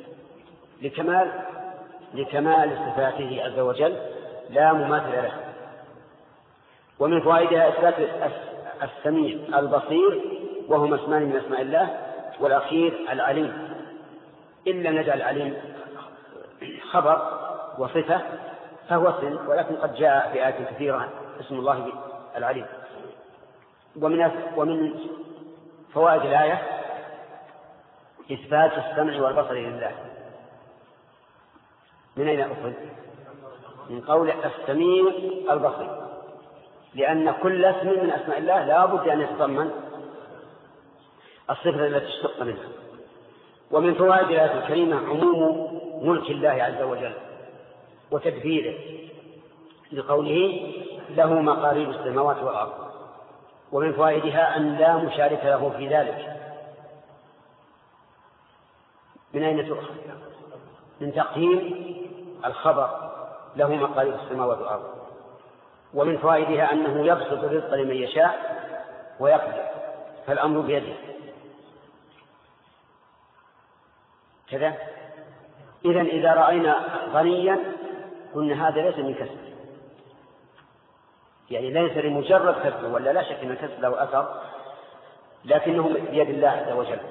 لكمال صفاته عز وجل لا مماثل له. ومن فوائدها إثبات السميع البصير، وهما اسمان من أسماء الله، والأخير العليم. إلا نجعل العليم خبر وصفة فهو اسم، ولكن قد جاء في آيات كثيرة اسم الله العليم. ومن فوائد الآية إثبات السمع والبصر لله. من أين أخذ؟ من قول السميع البصير، لأن كل اسم من أسماء الله لا بد أن يتضمن الصفة التي اشتق منها. ومن فوائد الآية الكريمة عموم ملك الله عز وجل وتدبيره، لقوله: له مقاليد السماوات والأرض. ومن فوائدها أن لا مشارك له في ذلك. من أين تؤخذ؟ من تقديم الخبر: له مقاليد السماوات والأرض. ومن فوائدها أنه يبسط الرزق لمن يشاء ويقدر، فالأمر بيده كذا. إذا رأينا غنيا قلنا هذا ليس من كسب، يعني ليس لمجرد كسب، ولا لا شك أن الكسب له أثر، لكنه بيد الله عز وجل.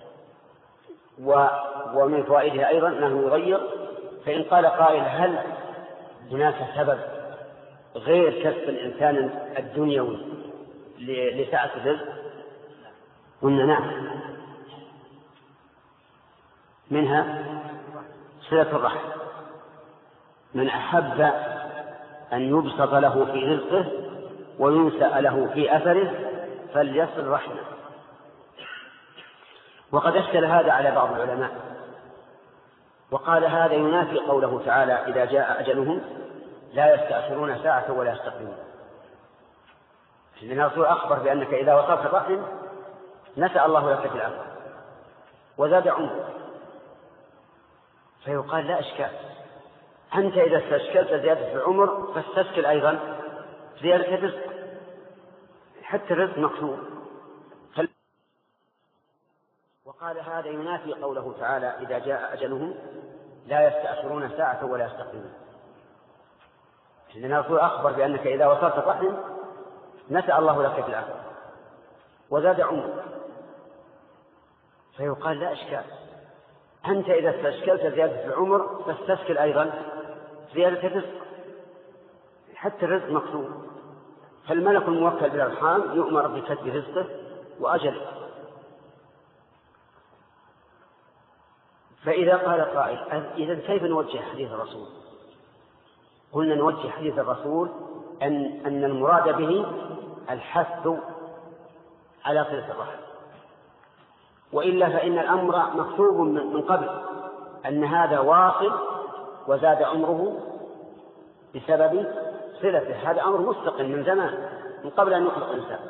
ومن فوائدها أيضا أنه يغير. فإن قال قائل: هل هناك سبب غير كسب الإنسان الدنيوي لسعة الرزق؟ قلنا نعم، منها صلة الرحم. من أحب أن يبسط له في رزقه وينسأ له في أثره فليصل رحمه. وقد أشكل هذا على بعض العلماء وقال هذا ينافي قوله تعالى إذا جاء أجلهم لا يستأخرون ساعة ولا يستقدمون. لأن الرسول أخبر بأنك إذا وصلت الرحم نسأ الله لك في الآخرة وزاد عمرك، فيقال لا إشكال، أنت إذا استشكلت زيادة العمر فاستشكل أيضا زيادة الرزق، حتى الرزق مقصود. وقال هذا ينافي قوله تعالى إذا جاء أجلهم لا يستأخرون ساعة ولا يستقدمون. لأن الرسول أخبر بأنك إذا وصلت الرحم نسأ الله لك في الآخرة وزاد عمرك، فيقال لا إشكال، أنت إذا استشكلت زيادة العمر فاستشكل أيضا زيادة الرزق، حتى الرزق مقصود. فالملك الموكل بالأرحام يؤمر بكتب رزقه وأجله. فإذا قال قائل إذن كيف نوجه حديث الرسول؟ قلنا نوجه حديث الرسول أن المراد به الحث على صلة الرحم، وإلا فإن الأمر مكتوب من قبل أن هذا واصل وزاد عمره بسبب صلته، هذا أمر مستقل من زمان من قبل أن يخلق الإنسان،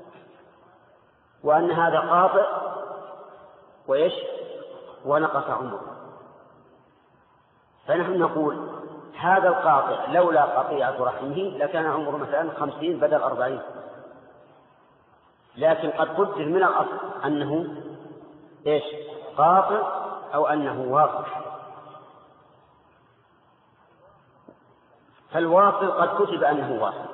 وأن هذا قاطع وإيش ونقص عمره. فنحن نقول هذا القاطع لولا قطيعة رحمه لكان عمره مثلا 50 بدل 40، لكن قد قدر من الأصل أنه إيش قاطع أو أنه واصل. فالواصل قد كتب أنه واصل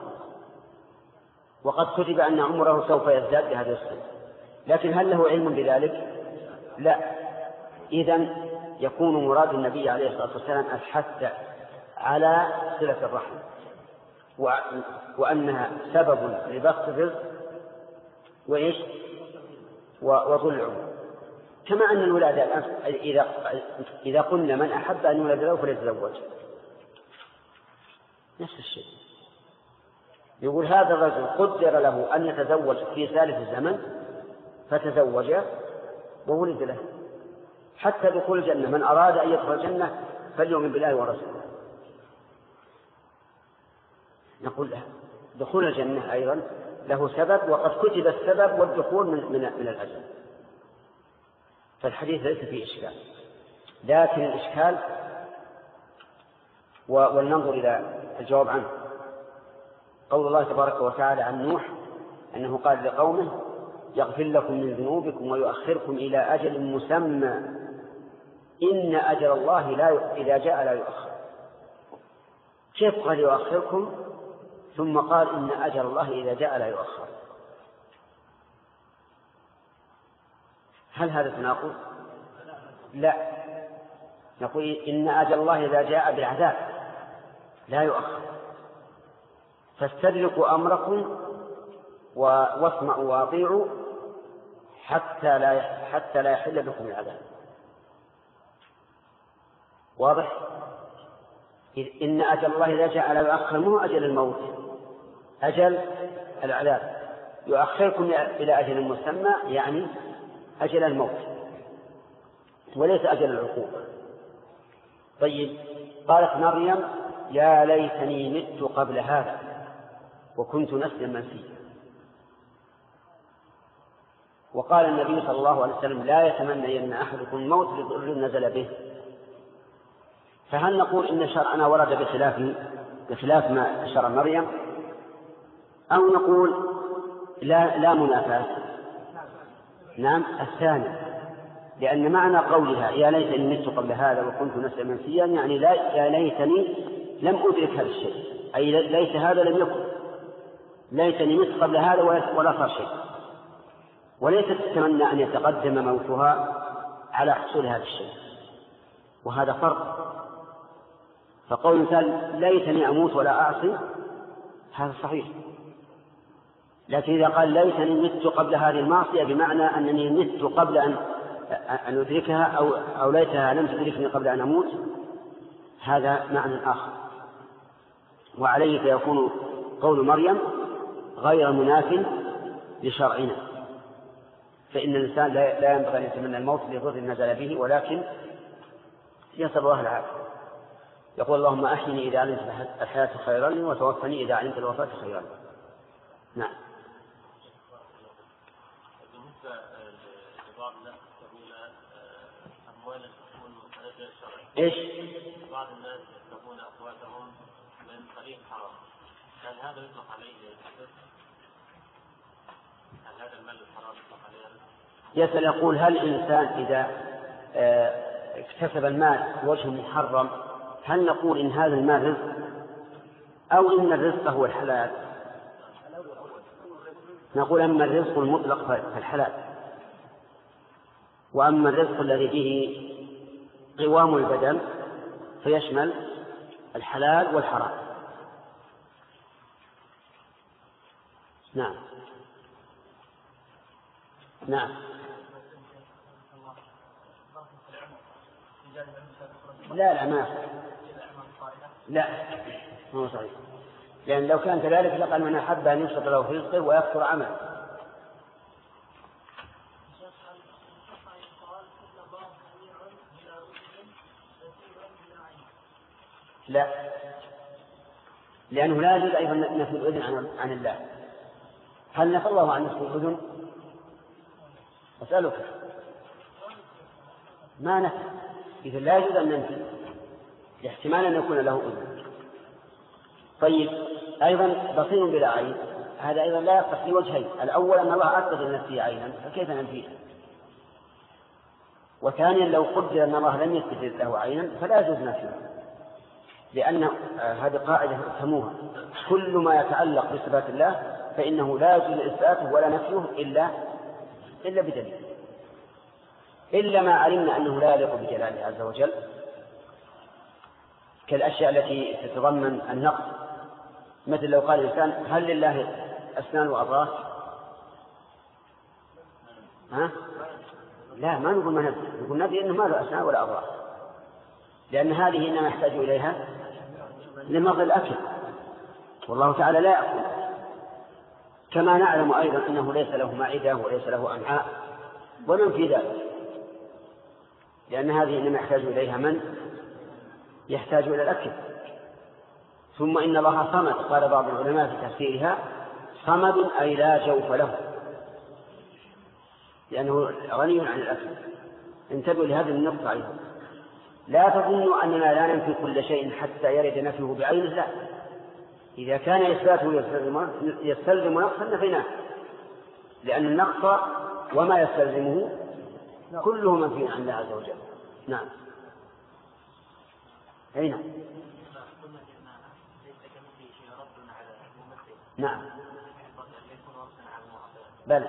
وقد كتب أن عمره سوف يزداد بهذا السن، لكن هل له علم بذلك؟ لا. إذن يكون مراد النبي عليه الصلاة والسلام الحث على صلة الرحم وأنها سبب لبسط الرزق وإيش وطول العمر. كما أن الولادة إذا قلنا من أحب أن يولد له فليتزوج نفس الشيء. يقول هذا الرجل قدر له أن يتزوج في ثالث الزمن فتزوج وولد له، حتى دخول الجنة من أراد أن يدخل الجنة فليؤمن بالله ورسوله. نقول له دخول الجنة أيضا له سبب وقد كتب السبب والدخول من الأجل، فالحديث ليس فيه إشكال. لكن الإشكال ولننظر إلى الجواب عنه قول الله تبارك وتعالى عن نوح أنه قال لقومه يغفر لكم من ذنوبكم ويؤخركم إلى أجل مسمى إن أجل الله إذا جاء لا يؤخر. كيف قال يؤخركم ثم قال إن أجل الله إذا جاء لا يؤخر؟ هل هذا تناقض؟ لا. نقول إن أجل الله إذا جاء بالعذاب لا يؤخر، فاستدركوا أمركم واسمعوا واطيعوا حتى لا يحل بكم العذاب. واضح؟ إن أجل الله إذا جاء لا يؤخر مو أجل الموت، أجل العذاب. يؤخركم إلى أجل مسمى يعني أجل الموت وليس أجل العقوبة. طيب قالت مريم يا ليتني مت قبل هذا وكنت نسيا منسيا. وقال النبي صلى الله عليه وسلم لا يتمنين أحدكم الموت لضر نزل به. فهل نقول إن شرعنا ورد بخلاف ما شرع مريم، أو نقول لا منافاة؟ نعم الثاني، لأن معنى قولها يا ليتني مت قبل هذا وكنت نسيا منسيا يعني يا ليتني لم أدرك هذا الشيء، أي ليس هذا لم يكن، ليتني مت قبل هذا ولا صار شيء، وليست تتمنى أن يتقدم موتها على حصول هذا الشيء، وهذا فرق. فقول مثال ليتني أموت ولا أعصي هذا صحيح، لكن إذا قال ليتني مت قبل هذه المعصية بمعنى أنني مت قبل أن أدركها أو ليتها لم تدركني قبل أن أموت، هذا معنى آخر. وعليه فيكون قول مريم غير مناف لشرعنا، فإن الإنسان لا ينبغي أن يتمنى الموت لضر نزل به، ولكن يسأل الله العافية. يقول اللهم أحيني إذا علمت الحياة خيرا لي وتوفني إذا علمت الوفاة خيرا لي. نعم. بالنسبة لبعض الناس يكتبون أموالا تكون غير شرعية. إيش؟ بعض الناس يكتبون أموالهم من طريق حرام، هل هذا يطلق عليه الرزق؟ هل هذا المال الحرام يطلق عليه الرزق؟ يسأل يقول هل الإنسان إذا اكتسب المال بوجه محرم هل نقول إن هذا المال رزق أو إن الرزق هو الحلال؟ نقول أما الرزق المطلق فالحلال، وأما الرزق الذي به قوام البدن فيشمل الحلال والحرام. نعم. نعم. لا ما لا هو صحيح، لأن لو كان كذلك لقد من أحب أن يبسط له في رزقه ويكثر عمله. لا، لأنه لا يجوز أيضا نفي الأذن عن الله. هل نفى الله عن نفي الأذن؟ أسألك. ما نفى، إذا لا يجوز أن ننفي لاحتمال أن يكون له أذن. طيب أيضا بصير بلا عين، هذا أيضا لا يقص في وجهين: الأول أن الله أثبت لنفسه عينا فكيف ننفيه؟ وثانيا لو قدر أن الله لم يثبت له عينا فلا يجوز نفيه، لأن هذه قاعدة فهموها: كل ما يتعلق بصفات الله فإنه لا يجوز إثباته ولا نفيه إلا بدليل، إلا ما علمنا أنه لا يليق بجلاله عز وجل، كالأشياء التي تتضمن النقص، مثل لو قال الإنسان هل لله أسنان وأضراس؟ لا، ما نقول ما نبي، نقول نبي إنه ما له أسنان ولا أضراس، لأن هذه إنما يحتاج إليها لمرض الأكل، والله تعالى لا يأكل. كما نعلم أيضا أنه ليس له معدة وليس له أمعاء وننفي ذلك، لأن هذه إنما يحتاج إليها من يحتاج إلى الأكل. ثم إن الله صمد، قال بعض العلماء في تفسيرها: صمد أي لا جوف له، لأنه غني عن الأكل. انتبهوا لهذه النقطة أيضا، لا تظنوا أننا لا ننفي كل شيء حتى يرد نفيه بعينه، لا، إذا كان إثباته يستلزم نقصا نفيناه، لأن النقص وما يستلزمه كله منفي عن الله عز وجل. نعم. أين؟ نعم. بلى،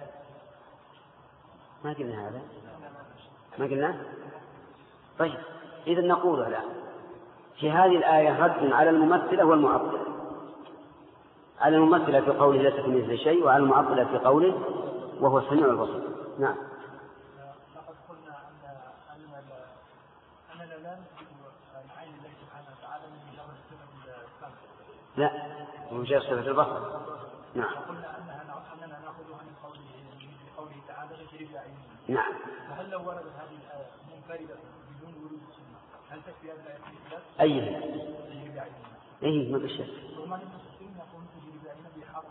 ما قلنا هذا، ما قلنا. طيب إذا نقول لا، في هذه الآية رد على الممثلة والمعطلة، على الممثلة في قوله ليس كمثله شيء، وعلى المعطلة في قوله وهو السميع البصير. نعم. لقد قلنا أننا لا نثبت العين الله سبحانه وتعالى من مجرد صفة السمع، لا، من مجرد صفة البصر. نعم. وقلنا أننا نأخذها من قوله تعالى تجري بأعيننا. نعم. فهل لو وردت هذه الآية منفردة بدون ورود السنة هل تكفي هذه الآية في الإثبات؟ أيها؟ تجري بأعيننا. إيه ما بالشك. وما المفسرين يقولون تجري بأعيننا بحرف.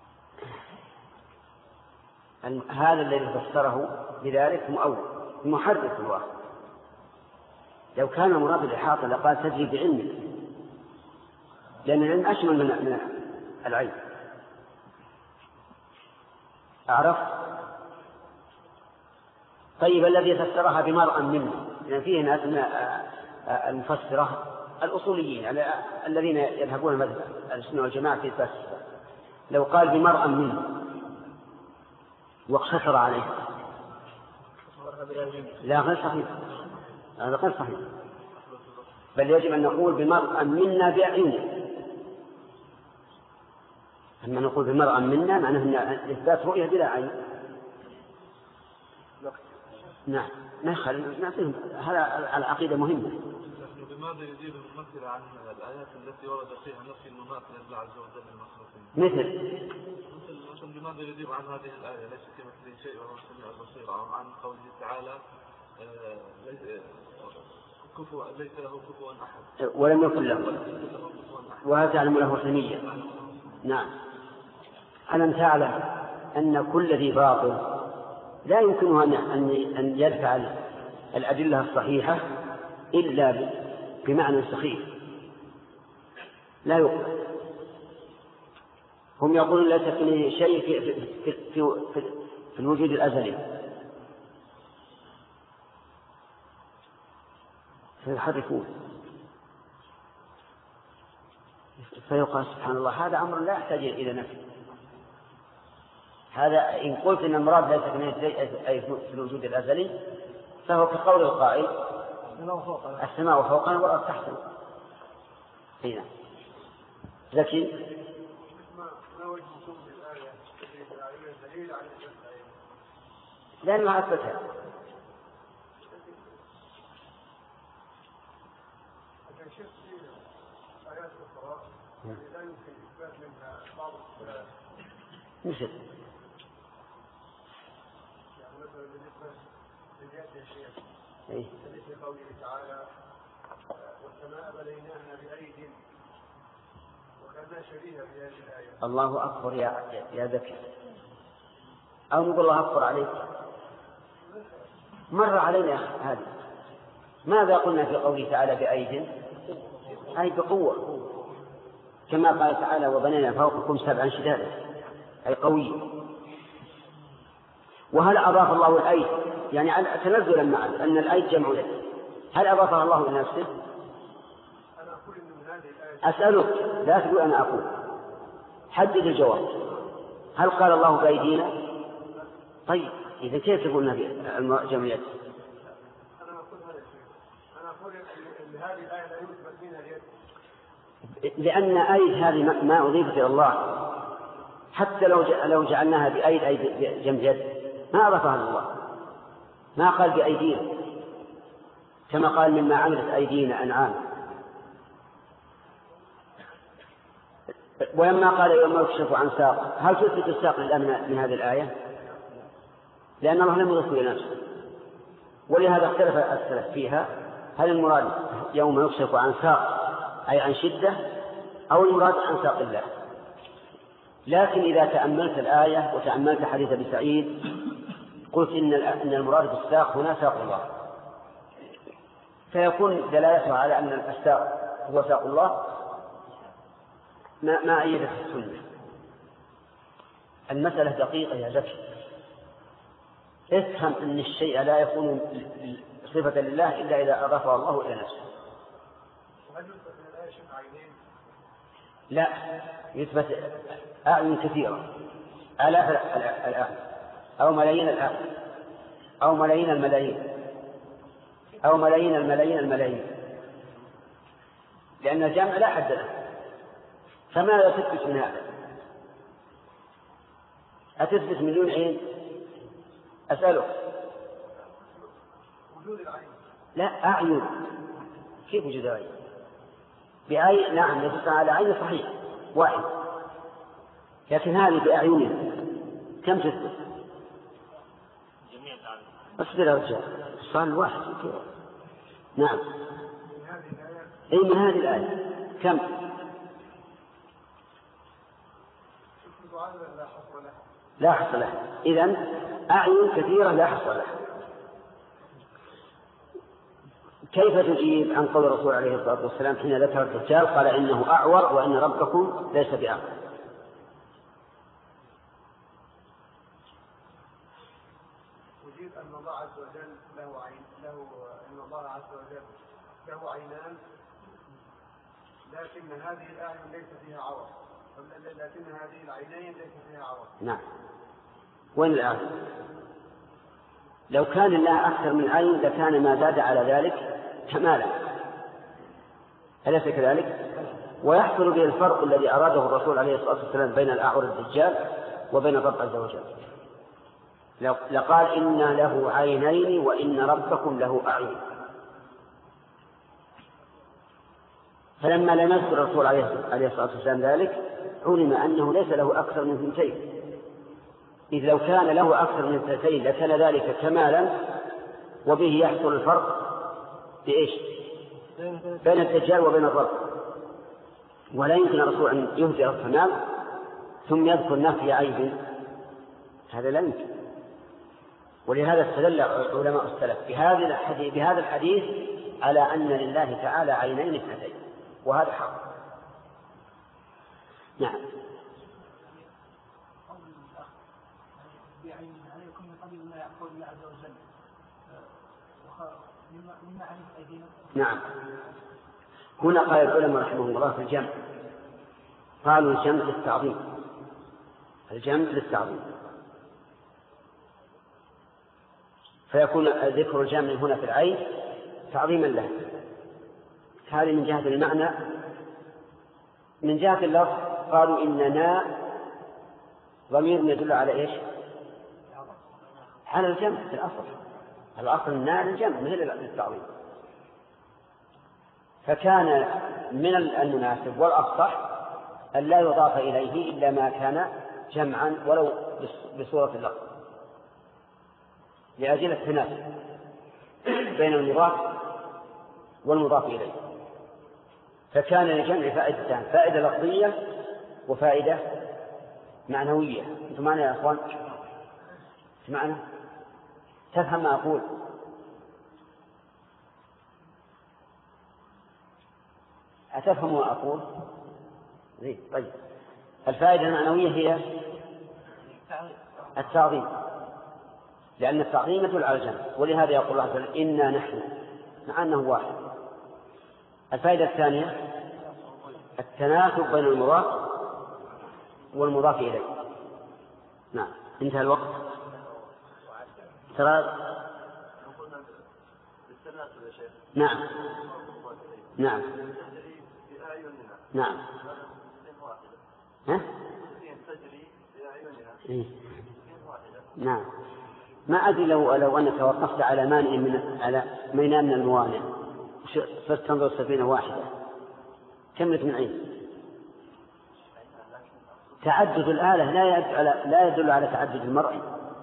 هذا الذي فسره بذلك مؤول محرف الواقع. لو كان مراد الإحاطة لقال تجري بعلمك، لأن العلم أشمل من العين. أعرف؟ طيب الذي فسرها بمرأة منه، لأن فيه ناس من المفسرة الأصوليين الذين يذهبون مذهب السنة والجماعة في إثبات الصفات، لو قال بمرأة منه واقتصر عليه لا، غير صحيح، هذا غير صحيح، بل يجب أن نقول بمرأة منا بأعيننا. أما نقول بمرأة منا معناه أن إثبات رؤية بلا عين. نعم، ما يخل، هذا العقيدة مهمة. بماذا يجيب الممثل عن الآيات التي ورد فيها نفي المماثل لله عز وجل المخلوقين؟ مثل بماذا يجيب عن هذه الآية ليس كمثله شيء وهو السميع البصير، أو عن قوله تعالى ليس له كفوا أحد ولم يكن له وهل تعلم له سميا. نعم. ألم تعلم أن كل ذي باطل لا يمكنه أن يدفع الأدلة الصحيحة إلا بمعنى سخيف لا يقبل. هم يقولون لا تكن شيء في الوجود الأزلي فيحرفون، فيقال سبحان الله هذا أمر لا يحتاج إلى نفي. هذا إن قلت إن المراد لا تكن أي في الوجود الأزلي فهو كقول القائل السماء فوقنا والأرض تحتنا. هنا لكن لأنه أثبتها. مثل يعني مثلا بالنسبة لليد يا شيخ بالنسبة لقوله تعالى والسماء بنيناها بأيد وكانها شبيهة بهذه الآية. الله أكبر يا ذكي، أو نقول الله أكبر عليك. مر علينا هذا. ماذا قلنا في قوله تعالى بأيد؟ أي بقوة، كما قال تعالى وبنينا فوقكم سبعا شدادا أي قوية. وهل أضاف الله الأيد يعني تنزلا مع أن الأيد جمع يد، هل أضافها الله إلى نفسه؟ أسألك لا تقول أنا أقول، حدد الجواب. هل قال الله بأيدينا؟ طيب إذا كيف تقولنا جمع يد؟ أنا أقول إن هذه الآية لا يثبت منها اليد، لأن أيد هذه ما أضيفت إلى الله، حتى لو جعلناها بأيد أي جمع يد ما أضافها لله، ما قال بأيدينا كما قال مما عملت أيدينا أنعام. ولما قال يوم يكشف عن ساق، هل تثبت الساق لله من هذه الآية؟ لأن الله لم يضف إلى نفسه، ولهذا اختلف السلف فيها هل المراد يوم يكشف عن ساق أي عن شدة أو المراد عن ساق الله. لكن إذا تأملت الآية وتأملت حديث أبي سعيد قلت إن المراد بالساق هنا ساق الله، فيكون دلالتها على أن الساق هو ساق الله ما أيدت السنة. المسألة دقيقة يا ذكي، افهم أن الشيء لا يكون صفة لله إلا إذا أضافه الله إلى نفسه. لا يثبت أعين كثيرة، آلاف الأعين أو ملايين الأعين أو ملايين الملايين أو ملايين الملايين الملايين، لأن الجمع لا حد له. فماذا تثبت من هذا؟ أتثبت مليون عين؟ أسألك. لا أعين، كيف وجود عين؟ بأي نعم يدل على عين صحيح واحد، لكن هذه بأعينها كم تثبت؟ اصبر يا رجال، السؤال الواحد نعم. أي من هذه الآية كم؟ لا حصر لها. إذن أعين كثيرة لا حصر لها. كيف تجيب عن قول الرسول عليه الصلاة والسلام حين ذكر الدجال قال إنه أعور وإن ربكم ليس بأعور؟ أجيب أن الله عز وجل له عين، إن الله عز وجل له عينان، لكن هذه الأعين ليس فيها عور، لكن هذه العينين ليس فيها عور. نعم. وين الآن؟ لو كان الله أكثر من عين لكان ما زاد على ذلك كمالا، أليس كذلك؟ ويحصل به الفرق الذي أراده الرسول عليه الصلاة والسلام بين الأعور الدجال وبين الرب عز وجل. لقال إن له عينين وإن ربكم له أعين. فلما لم يذكر الرسول عليه الصلاة والسلام ذلك علم أنه ليس له أكثر من 2. إذ لو كان له أكثر من 2 لكان ذلك كمالا، وبه يحصل الفرق بإيش؟ بين الدجال وبين الرب. ولا يمكن الرسول أن يهجر الكمال ثم يذكر نفي عيب، هذا لا يمكن. ولهذا استدل علماء السلف بهذا الحديث على أن لله تعالى عينين 2، وهذا حق. نعم. نعم. هنا قال العلماء رحمهم الله في الجمع، قالوا الجمع للتعظيم، الجمع للتعظيم، فيكون ذكر الجمع هنا في العين تعظيما له. هذه من جهة المعنى. من جهة اللفظ قالوا إننا ضمير يدل على إيش؟ على الجمع في الأصل النا للجمع مثل للتعظيم. فكان من المناسب والأفصح أن لا يضاف إليه إلا ما كان جمعا ولو بصورة اللفظ، لأجل التناسب بين المضاف والمضاف إليه. فكان للجمع فائدتان، فائدة لفظية وفائدة معنوية. أنتم معنا يا أخوان؟ معنا؟ تفهم ما أقول؟ أتفهم ما أقول؟ طيب. الفائدة المعنوية هي التعظيم، لأن التعظيم يدل على الجمع، ولهذا يقول الله تعالى إنا نحن، مع أنه واحد. الفائدة الثانية التناسب بين المضاف والمضاف إليه. نعم. انتهى الوقت. ترى نعم نعم نعم. ها؟ نعم. ما أدري لو أنك وقفت على مانع من الموانع فاستنظر سفينة واحدة كملت من عين. تعدد الآلة لا يدل على تعدد المرئي.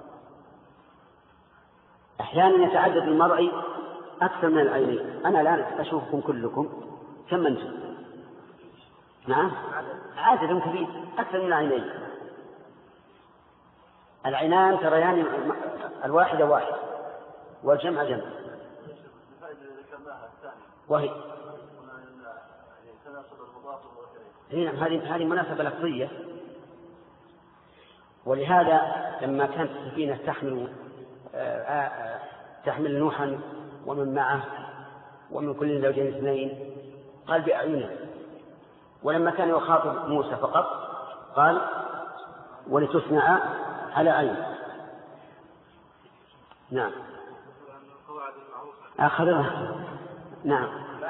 أحيانا يتعدد المرئي أكثر من العينين. أنا الآن أشوفكم كلكم كم أنتم؟ نعم، عدد كبير أكثر من العينين. العينان تريان الواحدة واحد والجمع جمع. وهي هذه مناسبة لفظية. ولهذا لما كانت السفينة تحمل نوحا ومن معه ومن كل زوجين 2 قال بأعيننا، ولما كان يخاطب موسى فقط قال ولتصنع على عين. نعم. أخذها. نعم.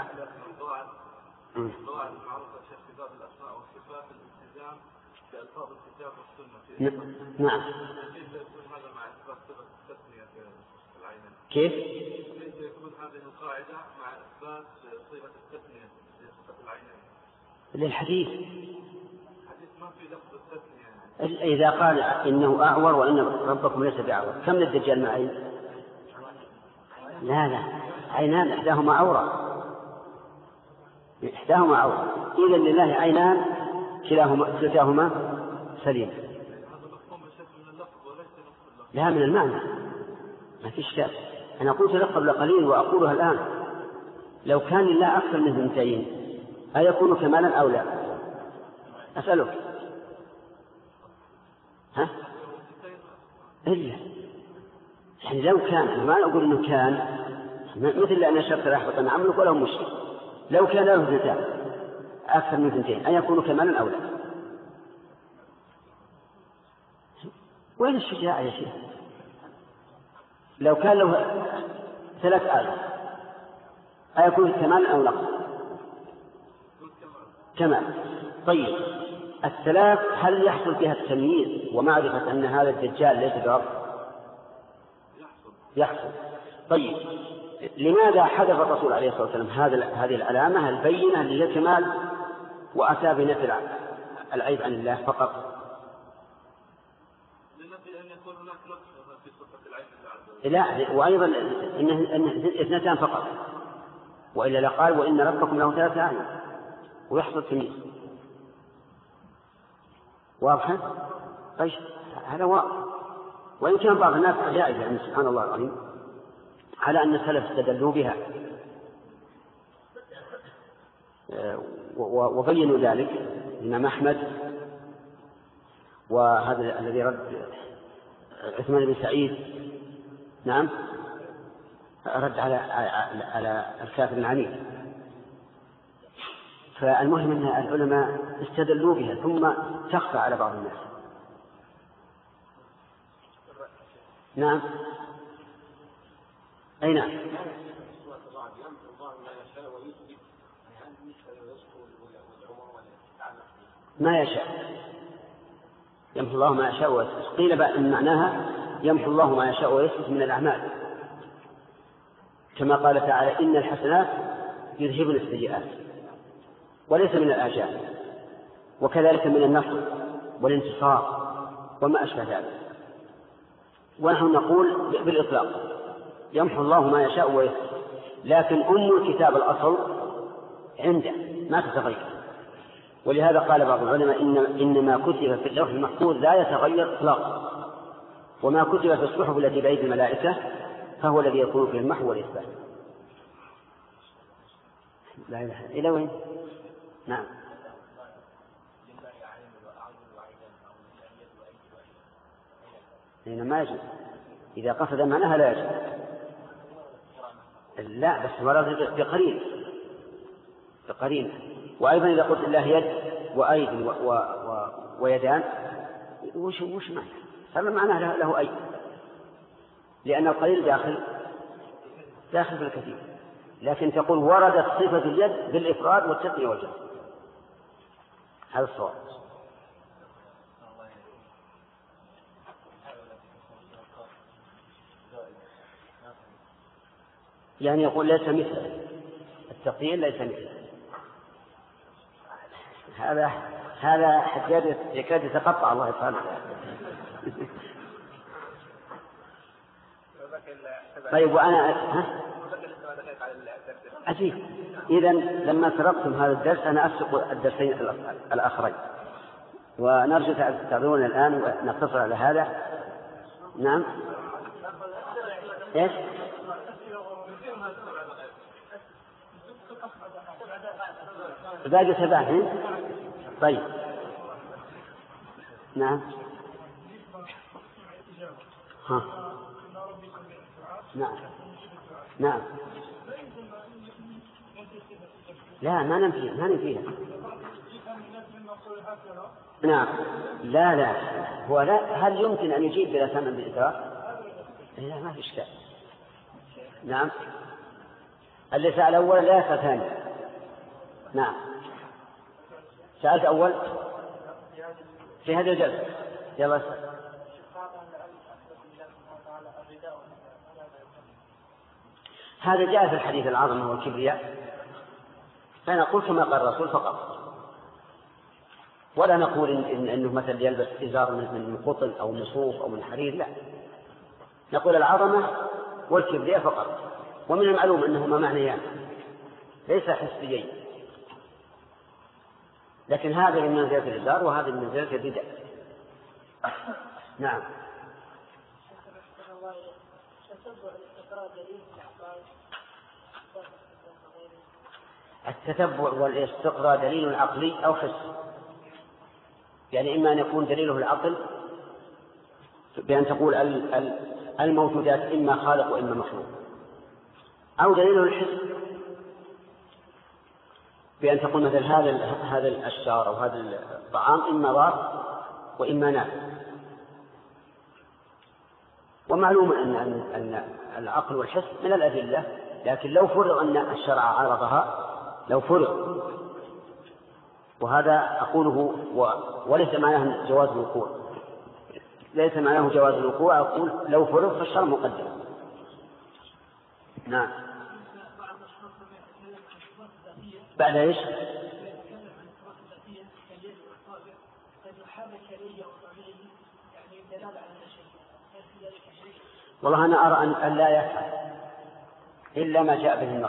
القواعد المعروفة في باب الأسماء والصفات الالتزام بألفاظ الكتاب والسنة. نعم. كيف يكون هذا مع إثبات صفة التثنية في العينين؟ كيف يكون هذه القاعدة مع إثبات صفة التثنية في صفة العينين؟ للحديث ما في لفظ التثنية يعني. إذا قال إنه أعور وإن ربكم ليس بأعور، كم للدجال مع عين؟ لا عينان إحداهما عورة، إحداهما عورة. إذا لله عينان كلاهما سليم. لا من المعنى ما في إشكال. أنا قلت لقب قليل وأقولها الآن. لو كان لله أكثر من 2 أيكون كمالا أو لا؟ أسألك. ها؟ إلا يعني لو كان، أنا ما أقول إنه كان مثل أن الشرط لا يحبط عملك ولا مشرك. لو كان له 2 أكثر من 2 أيكون كمالا أو لا؟ وين الشجاعة يا شيخ؟ لو كان له 3 آلاف أيكون كمالا أو نقص؟ كمال. طيب 3 هل يحصل فيها التمييز ومعرفة أن هذا الدجال ليس برب؟ يحصل. طيب لماذا حذف الرسول عليه الصلاة والسلام هذه العلامة البينة للكمال وأتى بنفي العيب عن الله فقط؟ لنفي أن يكون هناك نقص في صفة العيب لا، وأيضا إنه اثنتان فقط، وإلا لقال وإن ربكم له 3 أعين ويحصل تمييز. واضح؟ طيب هذا واضح. وإن كان بعض الناس جائز يعني سبحان الله العظيم على أن السلف استدلوا بها وبينوا ذلك الإمام أحمد، وهذا الذي رد عثمان بن سعيد، نعم، رد على الكافر العنيف. فالمهم أن العلماء استدلوا بها ثم تخفى على بعض الناس. نعم، أي نعم، ما يشاء يمحو الله ما يشاء ويثبت. قيل إن معناها يمحو الله ما يشاء ويثبت من الأعمال، كما قال تعالى إن الحسنات يذهبن السيئات، وليس من الآجال، وكذلك من النصر والانتصار وما أشبه ذلك. ونحن نقول بالإطلاق يمحو الله ما يشاء ويثبت، لكن الكتاب الأصل عنده ما تتغير. ولهذا قال بعض العلماء إن ما كتب في اللوح المحفوظ لا يتغير إطلاقا، وما كتب في الصحف التي بأيدي الملائكة فهو الذي يكون فيه المحو والإثبات. لا إله إلا وين؟ نعم، لأنه ما يجب إذا قصد معناها لا يجب. لا، بس ورد بقرين. وأيضا إذا قلت الله يد وأيد ويدان وش معنى؟ هذا معناه له أيد، لأن القليل داخل في الكثير. لكن تقول وردت صفة اليد بالإفراد والتثنية والجمع، هذا الصواب. يعني يقول ليس مثله، التقييد ليس مثله. هذا حتى يكاد يتقطع الله سبحانه. طيب وأنا عجيب. إذن لما سرقتم هذا الدرس أنا أسرق الدرسين الآخرين، ونرجو تعذرونا الآن ونقتصر على هذا. نعم، إيش؟ باقي 7. طيب نعم، ها، نعم، لا ما ننفيها. نعم، لا هو هل يمكن أن يجيب بلا ثمن بالإدراك؟ لا، ما في إشكال. نعم، اللي سأل أول لا يسأل ثاني. نعم، سألت أول في هذه الجلسة. يلا هذا جاء في الحديث العظمة والكبرياء، فنقول كما قال الرسول فقط، ولا نقول إنه مثلا يلبس إزار من قطن أو من صوف أو من حرير، لا، نقول العظمة والكبرياء فقط. ومن المعلوم أنهما معنيان ليس حسيين، لكن هذا من منزلة الإزار وهذا من منزلة الرداء. نعم، التتبع والاستقراء دليل عقلي أو حس، يعني إما أن يكون دليله العقل بأن تقول الموجودات إما خالق وإما مخلوق، أو دليله الحس بأن تقول مثل هذا الأشجار أو هذا الطعام إما ضار وإما نافع. ومعلوم أن العقل والحس من الأدلة، لكن لو فرض أن الشرع عرضها، لو فرض، وهذا أقوله وليس معناه جواز الوقوع، ليس معناه جواز الوقوع، أقول لو فرض فالشرع مقدم. نعم. بعد ايش؟ والله أنا أرى أن لا يفعل إلا ما جاء به النص،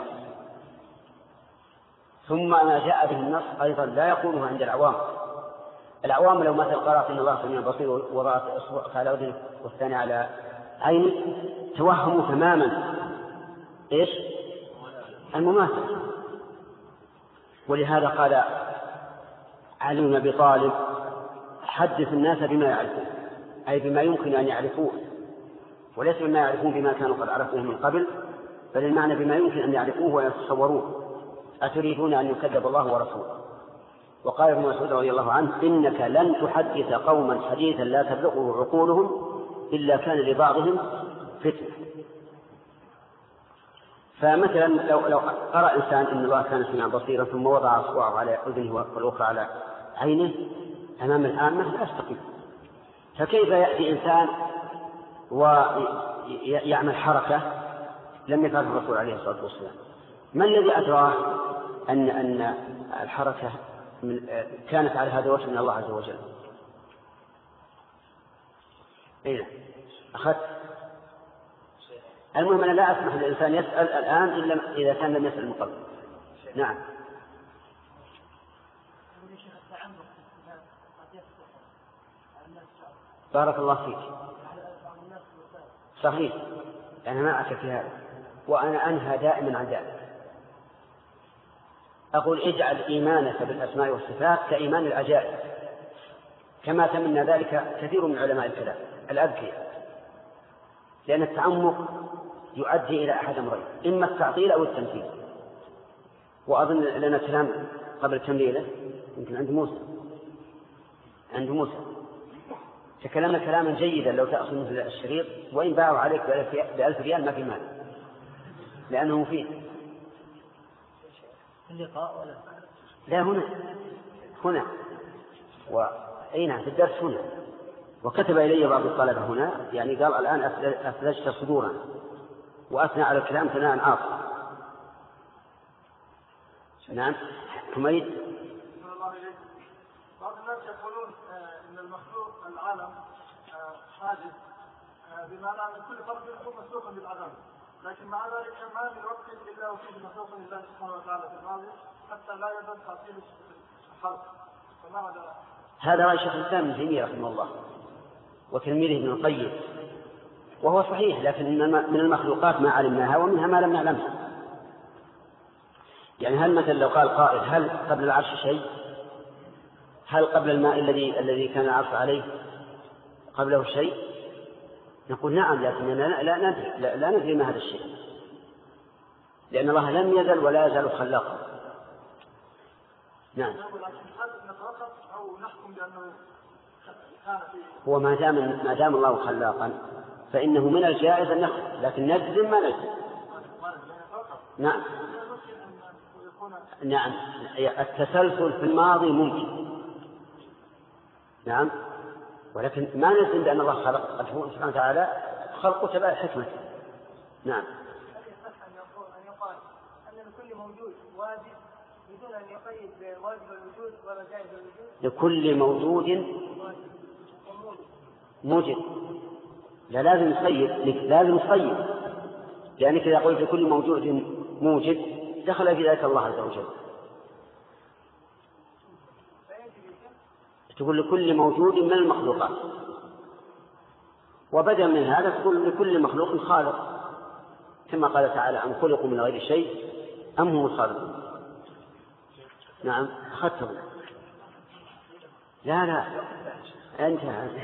ثم ما جاء به النص أيضا لا يقوله عند العوام. العوام لو مثل قرأت إن الله سميع بصير وضعت إصبعك على أذنه والثاني على عينه توهموا تماما إيش؟ المماثلة. ولهذا قال علي بن أبي طالب: حدث الناس بما يعرفون، أي بما يمكن أن يعرفوه، وليس بما يعرفون بما كانوا قد عرفوه من قبل، بل المعنى بما يمكن أن يعرفوه ويتصوروه. أتريدون أن يكذب الله ورسوله؟ وقال ابن مسعود رضي الله عنه: إنك لن تحدث قوما حديثا لا تبلغه عقولهم إلا كان لبعضهم فتنة. فمثلا لو قرأ إنسان إن الله كان سميعا بصيرا ثم وضع أصبعه على أذنه والأخرى على عينه أمام العامة لا يستقيم. فكيف يأتي إنسان ويعمل حركة لم يفعلها الرسول عليه الصلاة والسلام؟ ما الذي أدراه أن الحركة كانت على هذا الوجه من الله عز وجل؟ إيه أخذت. المهم أنا لا أسمح للإنسان يسأل الآن إلا إذا كان لم يسأل من قبل. نعم. بارك الله فيك. صحيح، أنا معك في هذا، وأنا أنهى دائما عن ذلك. أقول: اجعل إيمانك بالأسماء والصفات كإيمان العجائب، كما تمنى ذلك كثير من علماء الكلام الأذكياء، لأن التعمق يؤدي إلى أحد أمرين: إما التعطيل أو التمثيل. وأظن لنا كلام قبل تمليله يمكن عند موسى تكلمنا كلاما جيدا. لو تأخذ مثل الشريط وإن باعوا عليك ب1000 ريال ما في مال، لأنه مفيد. اللقاء ولا لا هنا وأين في الدرس هنا. وكتب إلي بعض الطلبة هنا، يعني قال: الآن أفلجت صدورا، وأثنى على الكلام ثناء عاطف. نعم. حميد. بعض الناس يقولون إن المخلوق العالم حادث، بمعنى أن كل فرد يكون مسلوقا بالعدم، لكن مع ذلك ما يوكل إلا وفيه مخلوق لله سبحانه وتعالى في الماضي حتى لا يزال تعطيل الخلق. هذا رأي شيخ الإسلام ابن تيمية رحمه الله وتلميذه ابن القيم، وهو صحيح، لكن من المخلوقات ما علمناها ومنها ما لم نعلمها. يعني هل مثلا لو قال قائل: هل قبل العرش شيء؟ هل قبل الماء الذي كان العرش عليه قبله شيء؟ نقول: نعم، لكننا لا ندري ما هذا الشيء، لأن الله لم يزل ولا يزال خلاقا. نعم. هو ما دام الله خلاقا فإنه من الجائز أن نخلق، لكن نجزم ما نجزم. نعم. نعم، التسلسل في الماضي ممكن، نعم، ولكن ما نجزم بأن الله خلق. هو سبحانه وتعالى خلقه تبع حكمته. نعم. أن يقال أن لكل موجود واجب بدون أن يقيد بواجب الوجود ولا جائز الوجود؟ لكل موجود موجب، لا لازم نقيد، لأنك إذا قلت لكل موجود موجب دخل في ذلك الله عز وجل. تقول لكل موجود من المخلوقات، وبدأ من هذا تقول لكل مخلوق خالق، كما قال تعالى: أم خلقوا من غير شيء أم هم الخالقون. نعم. أخذته. لا أنت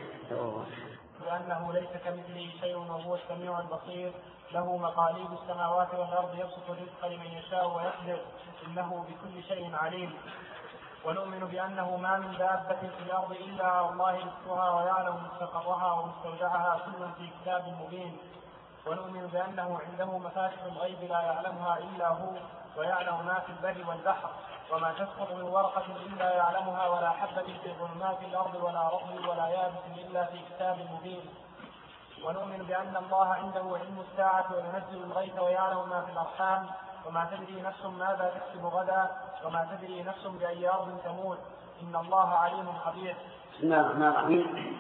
لأنه ليس كمثله شيء وهو السميع البصير، له مقاليد السماوات والأرض يبسط الرزق لمن يشاء ويقدر، إنه بكل شيء عليم. ونؤمن بأنه ما من دابة في الأرض إلا على الله رزقها ويعلم مستقرها ومستودعها كل في كتاب مبين. ونؤمن بأنه عنده مفاتح الغيب لا يعلمها إلا هو، ويعلم ما في البر والبحر، وما تسقط من ورقة إلا يعلمها، ولا حبة في ظلمات الأرض ولا رطب ولا يابس إلا في كتاب مبين. ونؤمن بأن الله عنده علم الساعة وينزل الغيث ويعلم ما في الأرحام وما تدري نفس ماذا تكسب غدا وما تدري نفس بأي أرض تموت إن الله عليم خبير. بسم الله الرحمن الرحيم.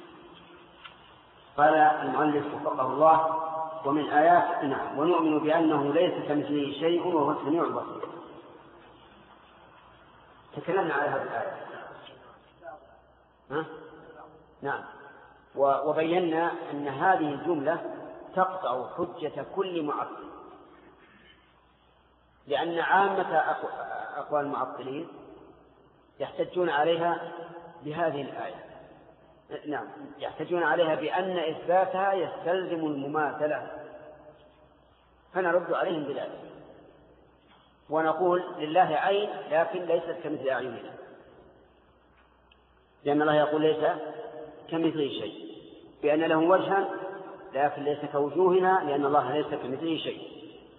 قال المؤلف وفقه الله: ومن آياتنا ونؤمن بأنه ليس كمثله شيء وهو السميع البصير. تكلمنا على هذه الآية. نعم. وبينا أن هذه الجملة تقطع حجة كل معطل، لأن عامة أقوال المعطلين يحتجون عليها بهذه الآية. نعم، يحتجون عليها بأن إثباتها يستلزم المماثلة، فنرد عليهم بذلك ونقول: لله عين لكن ليست كمثل أعيننا، لأن الله يقول ليس كمثله شيء، بأن له وجها لكن ليس كوجوهنا، لأن الله ليس كمثله شيء.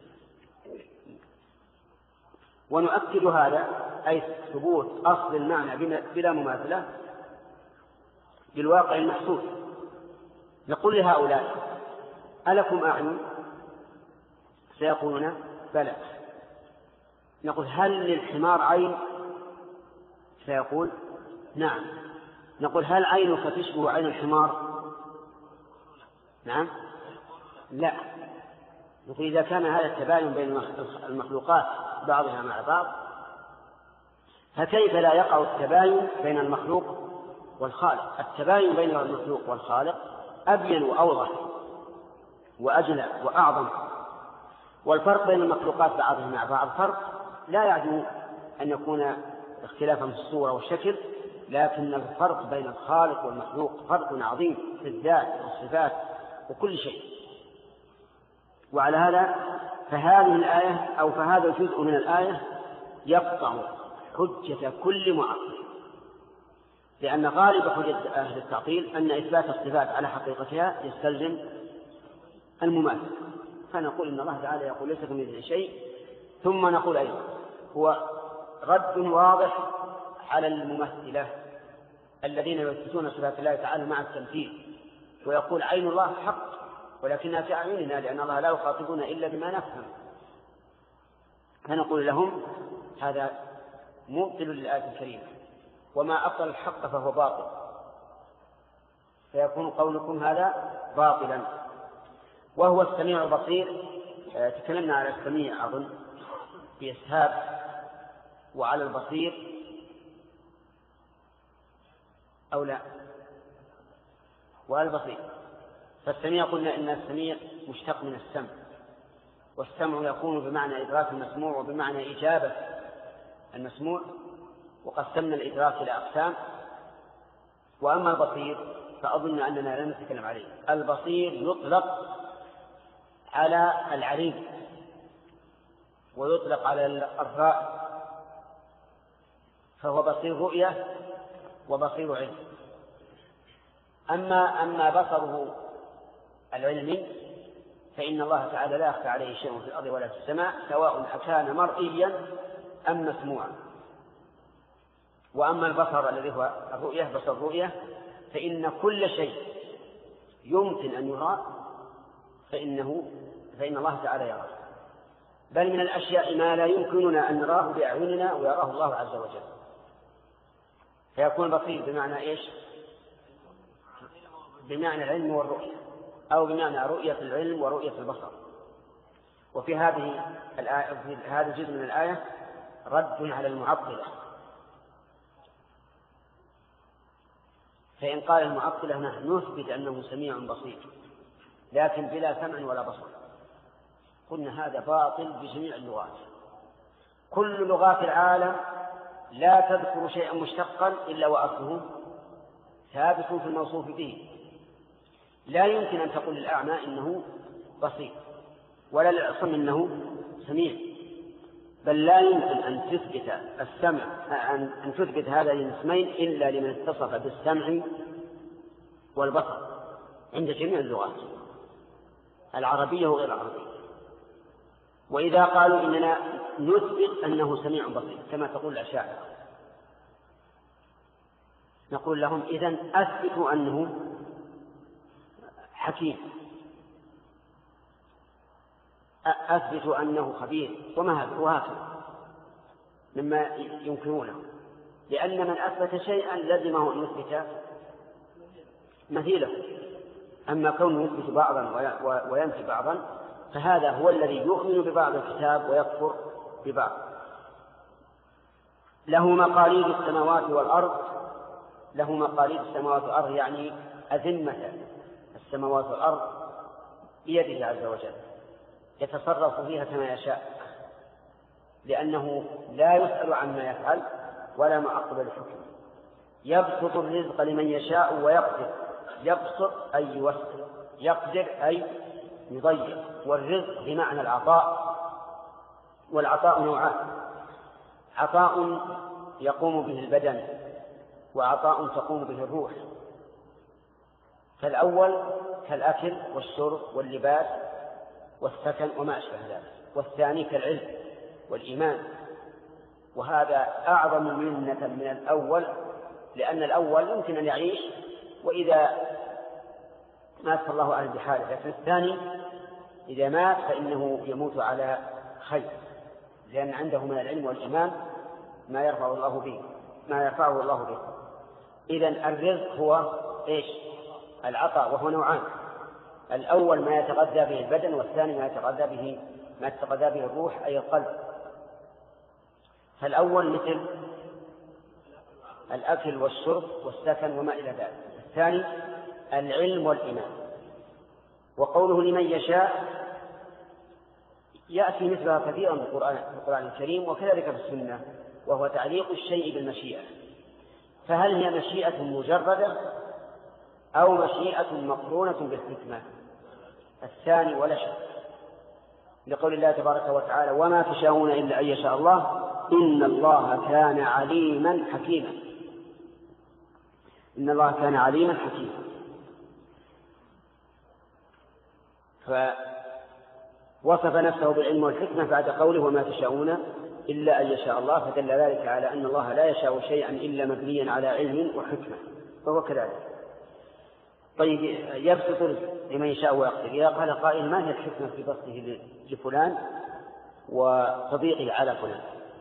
ونؤكد هذا، أي ثبوت أصل المعنى بلا مماثلة، بالواقع المحسوس. نقول لهؤلاء: ألكم أعين؟ سيقولون: بلى. نقول: هل للحمار عين؟ سيقول: نعم. نقول: هل عينك تشبه عين الحمار؟ نعم. لا. نقول: إذا كان هذا التباين بين المخلوقات بعضها مع بعض، فكيف لا يقع التباين بين المخلوق والخالق؟ التباين بين المخلوق والخالق أبين وأوضح وأجلى وأعظم، والفرق بين المخلوقات بعضها مع بعض فرق لا يعني أن يكون اختلافا في الصورة والشكل، لكن الفرق بين الخالق والمخلوق فرق عظيم في الذات والصفات وكل شيء. وعلى هذا فهذه الآية أو فهذا الجزء من الآية يقطع حجة كل معطل، لأن غالب حجة أهل التعطيل أن إثبات الصفات على حقيقتها يستلزم المماثلة، فنقول إن الله تعالى يقول ليس كمثله شيء. ثم نقول أيضا هو رد واضح على الممثلة الذين يثبتون صفات الله تعالى مع التمثيل، ويقول: عين الله حق ولكنها في أعيننا، لأن الله لا يخاطبنا إلا بما نفهم. فنقول لهم: هذا مبطل للآية الكريمة، وما أبطل الحق فهو باطل، فيكون قولكم هذا باطلا. وهو السميع البصير. تكلمنا على السميع أظن بإسهاب، وعلى البصير أو لا، وعلى البصير. فالسميع قلنا إن السميع مشتق من السمع، والسمع يكون بمعنى إدراك المسموع وبمعنى إجابة المسموع، وقسمنا الإدراك إلى أقسام. وأما البصير فأظن أننا لا نتكلم عليه. البصير يطلق على العليم ويطلق على الرائي، فهو بصير رؤية وبصير علم. أما بصره العلمي فإن الله تعالى لا يخفى عليه شيء في الأرض ولا في السماء، سواء أكان مرئيا أم مسموعا. وأما البصر الذي هو الرؤية، بصر الرؤية، فإن كل شيء يمكن أن يرى فإن الله تعالى يراه، بل من الأشياء ما لا يمكننا أن نراه بأعيننا ويراه الله عز وجل. فيكون بصير بمعنى إيش؟ بمعنى العلم والرؤية، أو بمعنى رؤية العلم ورؤية البصر. وفي هذه الآية، في هذا الجزء من الآية، رد على المعطلة. فإن قال المعطلة: نحن نثبت أنه سميع بصير لكن بلا سمع ولا بصر، قلنا هذا باطل بجميع اللغات. كل لغات العالم لا تذكر شيئا مشتقا إلا وأصله ثابت في الموصوف به. لا يمكن أن تقول للأعمى إنه بصير، ولا للأصم إنه سميع، بل لا يمكن أن تثبت السمع، أن تثبت هذين الاسمين إلا لمن اتصف بالسمع والبصر عند جميع اللغات العربية وغير العربية. وإذا قالوا إننا نثبت أنه سميع بصير كما تقول الأشاعرة، نقول لهم: إذن أثبتوا أنه حكيم، أثبت أنه خبير، وهكذا مما ينكرونه، لأن من أثبت شيئا لزمه أن يثبت مثيله. أما كونه يثبت بعضا وينفي بعضا فهذا هو الذي يؤمن ببعض الكتاب ويكفر ببعض. له مقاليد السماوات والأرض، له مقاليد السماوات والأرض يعني أذمة السماوات والأرض بيده عز وجل، يتصرف فيها كما يشاء، لأنه لا يسأل عما يفعل ولا معقب لحكمه. يبسط الرزق لمن يشاء ويقدر، يبسط أي يوسع، يقدر أي يضيق. والرزق بمعنى العطاء، والعطاء نوعان: عطاء يقوم به البدن، وعطاء تقوم به الروح. فالأول كالأكل والشرب واللباس والسكن وما أشبه ذلك، والثاني كالعلم والإيمان، وهذا أعظم منة من الأول، لأن الأول يمكن أن يعيش وإذا مات الله عليه بحاله، لكن الثاني إذا مات فإنه يموت على خير، لأن عنده من العلم والإيمان ما يرفعه الله به. إذن الرزق هو إيش؟ العطاء، وهو نوعان: الأول ما يتغذى به البدن، والثاني ما يتغذى به الروح أي القلب. فالأول مثل الأكل والشرب والسكن وما إلى ذلك، الثاني العلم والإيمان. وقوله لمن يشاء يأتي مثلها كثيرا في القرآن الكريم وكذلك في السنة، وهو تعليق الشيء بالمشيئة. فهل هي مشيئة مجردة أو مشيئة مقرونة بالحكمة؟ الثاني ولا شك، لقول الله تبارك وتعالى: وما تشاءون إلا أن يشاء الله إن الله كان عليما حكيما. إن الله كان عليما حكيما. فوصف نفسه بالعلم والحكمة بعد قوله: وما تشاءون إلا أن يشاء الله، فدل ذلك على أن الله لا يشاء شيئا إلا مبنيا على علم وحكمة، فهو كذلك. طيب، يبسط لمن يشاء ويقدر. إذا قال قائل: ما هي الحكمة في بسطه لفلان وتضييقه على فلان؟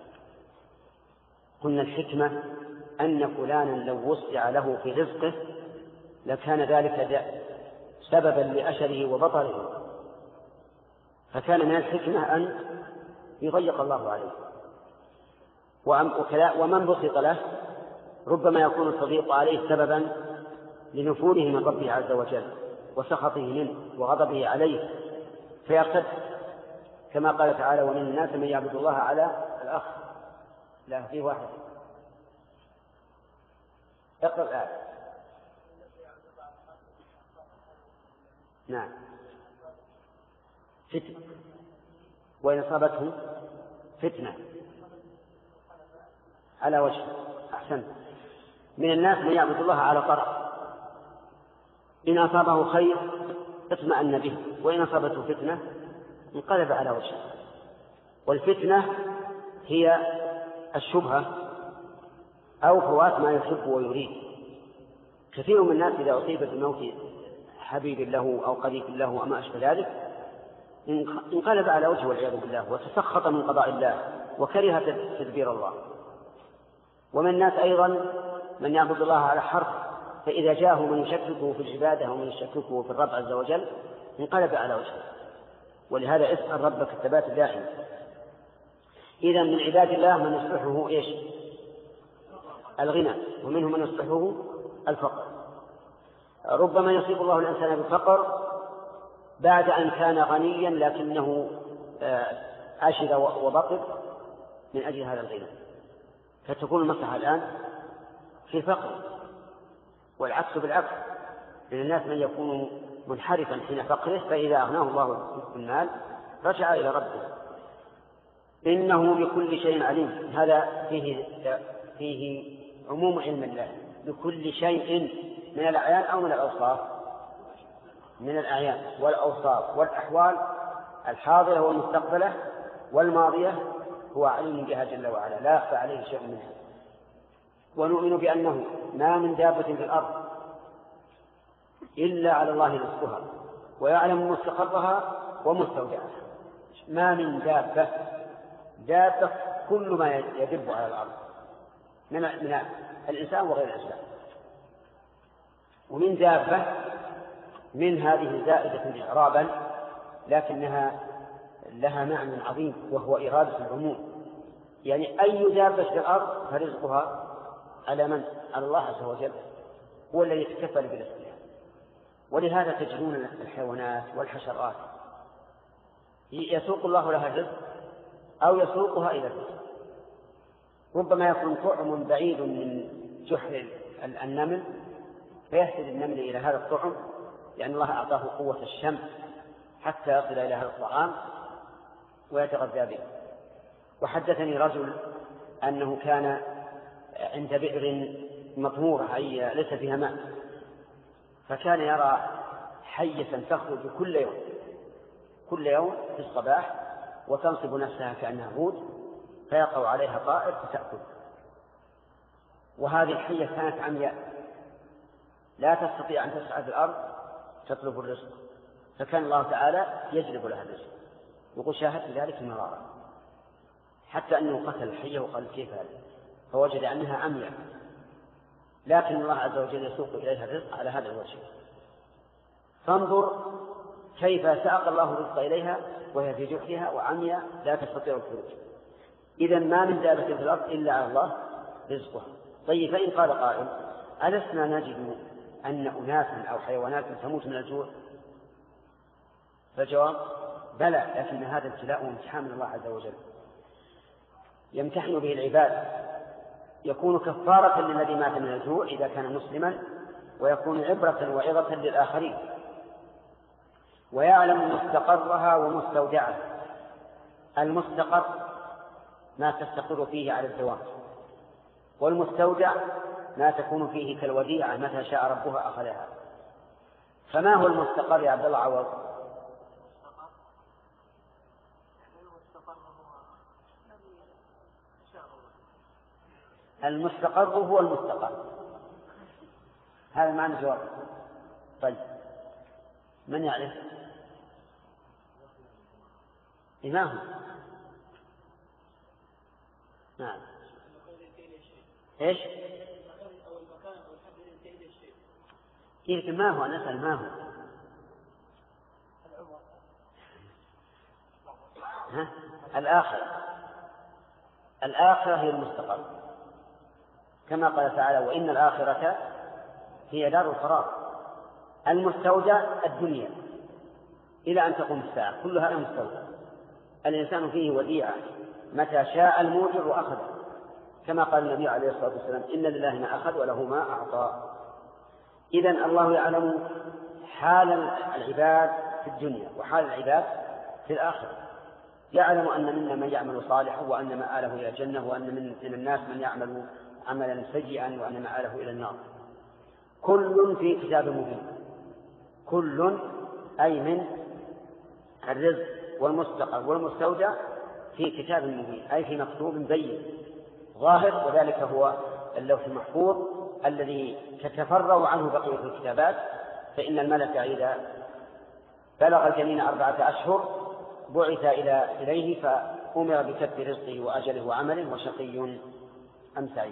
قلنا الحكمة أن فلانا لو وسع له في رزقه لكان ذلك سببا لأشره وبطره، فكان من الحكمة أن يضيق الله عليه. ومن بسط له ربما يكون التضييق عليه سببا لنفوره من ربه عز وجل وسخطه منه وغضبه عليه فيرتد، كما قال تعالى: ومن الناس من يعبد الله على الأخ. لا، في واحد. اقرأ الآية. نعم، فتنة، وإن أصابته فتنة على وجه. أحسنت. من الناس من يعبد الله على طرف، إن أصابه خير اطمأن به، وإن أصابته فتنة انقلب على وجهه. والفتنة هي الشبهة أو فوات ما يحب ويريد. كثير من الناس إذا أصيب بموت حبيب له أو قريب له وما أشبه ذلك انقلب على وجهه والعياذ بالله، وتسخط من قضاء الله وكره تدبير الله. ومن الناس أيضا من يعبد الله على حرف، فإذا جاءه من يشككه في العبادة ومن يشككه في الرب عز وجل انقلب على وجهه. ولهذا اسأل ربك الثبات الدائم. إذا من عباد الله من يصلحه إيش؟ الغنى، ومنهم من يصلحه الفقر. ربما يصيب الله الإنسان بالفقر بعد أن كان غنيا لكنه أشد وبطر من أجل هذا الغنى، فتكون المصلحة الآن في الفقر. والعكس بالعكس، لأن الناس من يكون منحرفا حين فقره فإذا أغناه الله بالمال رجع إلى ربه. إنه بكل شيء عليم. هذا فيه عموم علم الله بكل شيء من الأعيان أو من الأوصاف. من الأعيان والأوصاف والأحوال الحاضرة والمستقبلة والماضية هو عليم بها جل وعلا، لا يخفى عليه شيء منها. ونؤمن بأنه ما من دابة في الأرض إلا على الله رزقها ويعلم مستقرها ومستودعها. ما من دابة كل ما يدب على الأرض من الإنسان وغير الإنسان. ومن دابة من هذه زائدة إعرابا لكنها لها معنى عظيم وهو إرادة العموم، يعني أي دابة في الأرض فرزقها على من؟ على الله عز وجل، هو الذي يتكفل برزقها. ولهذا تجدون الحيوانات والحشرات يسوق الله لها الرزق أو يسوقها إلى الرزق. ربما يكون طعم بعيد من جحر النمل فيهتدي النمل إلى هذا الطعم لأن الله أعطاه قوة الشم حتى يصل إلى هذا الطعام ويتغذى به. وحدثني رجل أنه كان عند بئر مطمورة أي ليس فيها ماء، فكان يرى حية تخرج كل يوم في الصباح وتنصب نفسها كأنها هود فيقع عليها طائر فتأكل. وهذه الحية كانت عمياء لا تستطيع أن تسعى في الأرض تطلب الرزق، فكان الله تعالى يجلب لها الرزق. يقول شاهدت ذلك مرارا حتى أنه قتل الحية وقال كيف هذا، فوجد أنها عمياء لكن الله عز وجل يسوق إليها الرزق على هذا الوجه. فانظر كيف ساق الله الرزق إليها وهي في جحرها وعمياء لا تستطيع الخروج. إذا ما من دابة في الأرض إلا على الله رزقها. طيب فإن قال قائل ألسنا نجد أن أناسا أو حيوانات تموت من الجوع؟ فالجواب بلى، لكن هذا ابتلاء وامتحان من الله عز وجل يمتحن به العباد، يكون كفارة للذي مات من الجوع إذا كان مسلما، ويكون عبرة وعظة للآخرين. ويعلم مستقرها ومستودعها. المستقر ما تستقر فيه على الدوام، والمستودع ما تكون فيه كالوديعة متى شاء ربها أخذها. فما هو المستقر يا عبد الله عوض؟ المستقر هو المستقر، هذا معنى الجواب. طيب من يعرف؟ إمامه. نعم. إيش؟ كيف ما هو؟ نسأل ما هو؟ ها؟ الآخرة هي المستقر كما قال تعالى وإن الآخرة هي دار القرار. المستودع الدنيا إلى أن تقوم الساعة كل هذا مستودع. الإنسان فيه وديعة متى شاء الموجر وأخذه، كما قال النبي عليه الصلاة والسلام إن لله ما أخذ وله ما أعطى. إذن الله يعلم حال العباد في الدنيا وحال العباد في الآخرة. يعلم أن منا من يعمل صالحا وأن مآله إلى الجنة، وأن من الناس من يعمل عملا سيئا وأن مآله إلى النار. كل في كتاب مبين. كل أي من الرزق والمستقر والمستودع في كتاب مبين أي في مكتوب بين ظاهر، وذلك هو اللوح المحفوظ الذي تتفرع عنه بقية الكتابات. فإن الملك إذا بلغ الجنين 4 أشهر بعث إليه فأمر بكتب رزقه وأجله وعمله وشقي أم سعيد.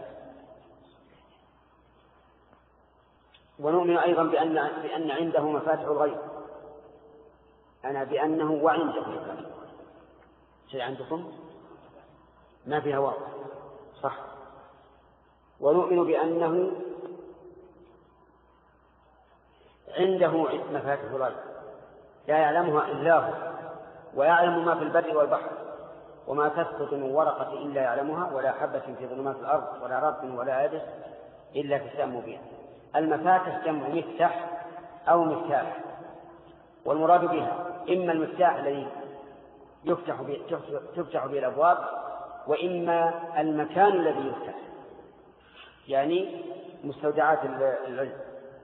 ونؤمن أيضا بأن عنده مفاتح الغيب. أنا بأنه وعنده مفاتح. شيء عندكم ما فيها واضح صح. ونؤمن بأنه عنده مفاتح الغيب لا يعلمها إلا هو، ويعلم ما في البر والبحر، وما تسقط من ورقة إلا يعلمها، ولا حبة في ظلمات الأرض ولا رطب ولا يابس إلا في كتاب مبين. المفاتح جمع مفتاح أو مفتاح، والمراد بها إما المفتاح الذي تفتح به الأبواب، وإما المكان الذي يفتح، يعني مستودعات العلم.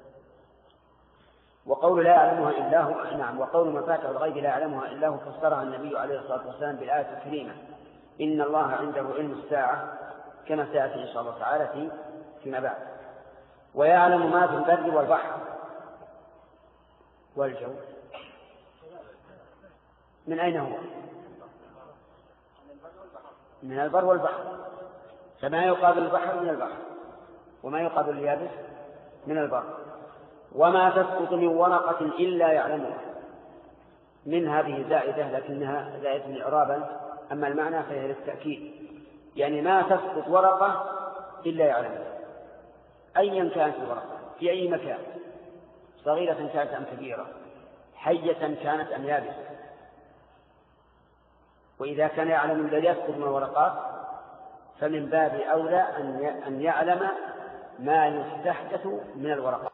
وقول لا يعلمها إلا هو، نعم، وقول مفاتح الغيب لا يعلمها إلا هو فسرها النبي عليه الصلاة والسلام بالآية الكريمة إن الله عنده علم الساعة، كما سيأتي إن شاء الله تعالى فيما بعد. ويعلم ما في البر والبحر، والجو من أين هو؟ من البر والبحر، فما يقابل البحر من البحر وما يقابل اليابس من البر. وما تسقط من ورقة إلا يعلمها، من هذه زائدة لكنها زائدة إعرابا، أما المعنى فهي للتأكيد، يعني ما تسقط ورقة إلا يعلمها، أيا كانت الورقة في أي مكان، صغيرة كانت أم كبيرة، حية كانت أم يابسة. وإذا كان يعلم الذي يسقط من الورقات فمن باب أولى أن يعلم ما يستحدث من الورقات.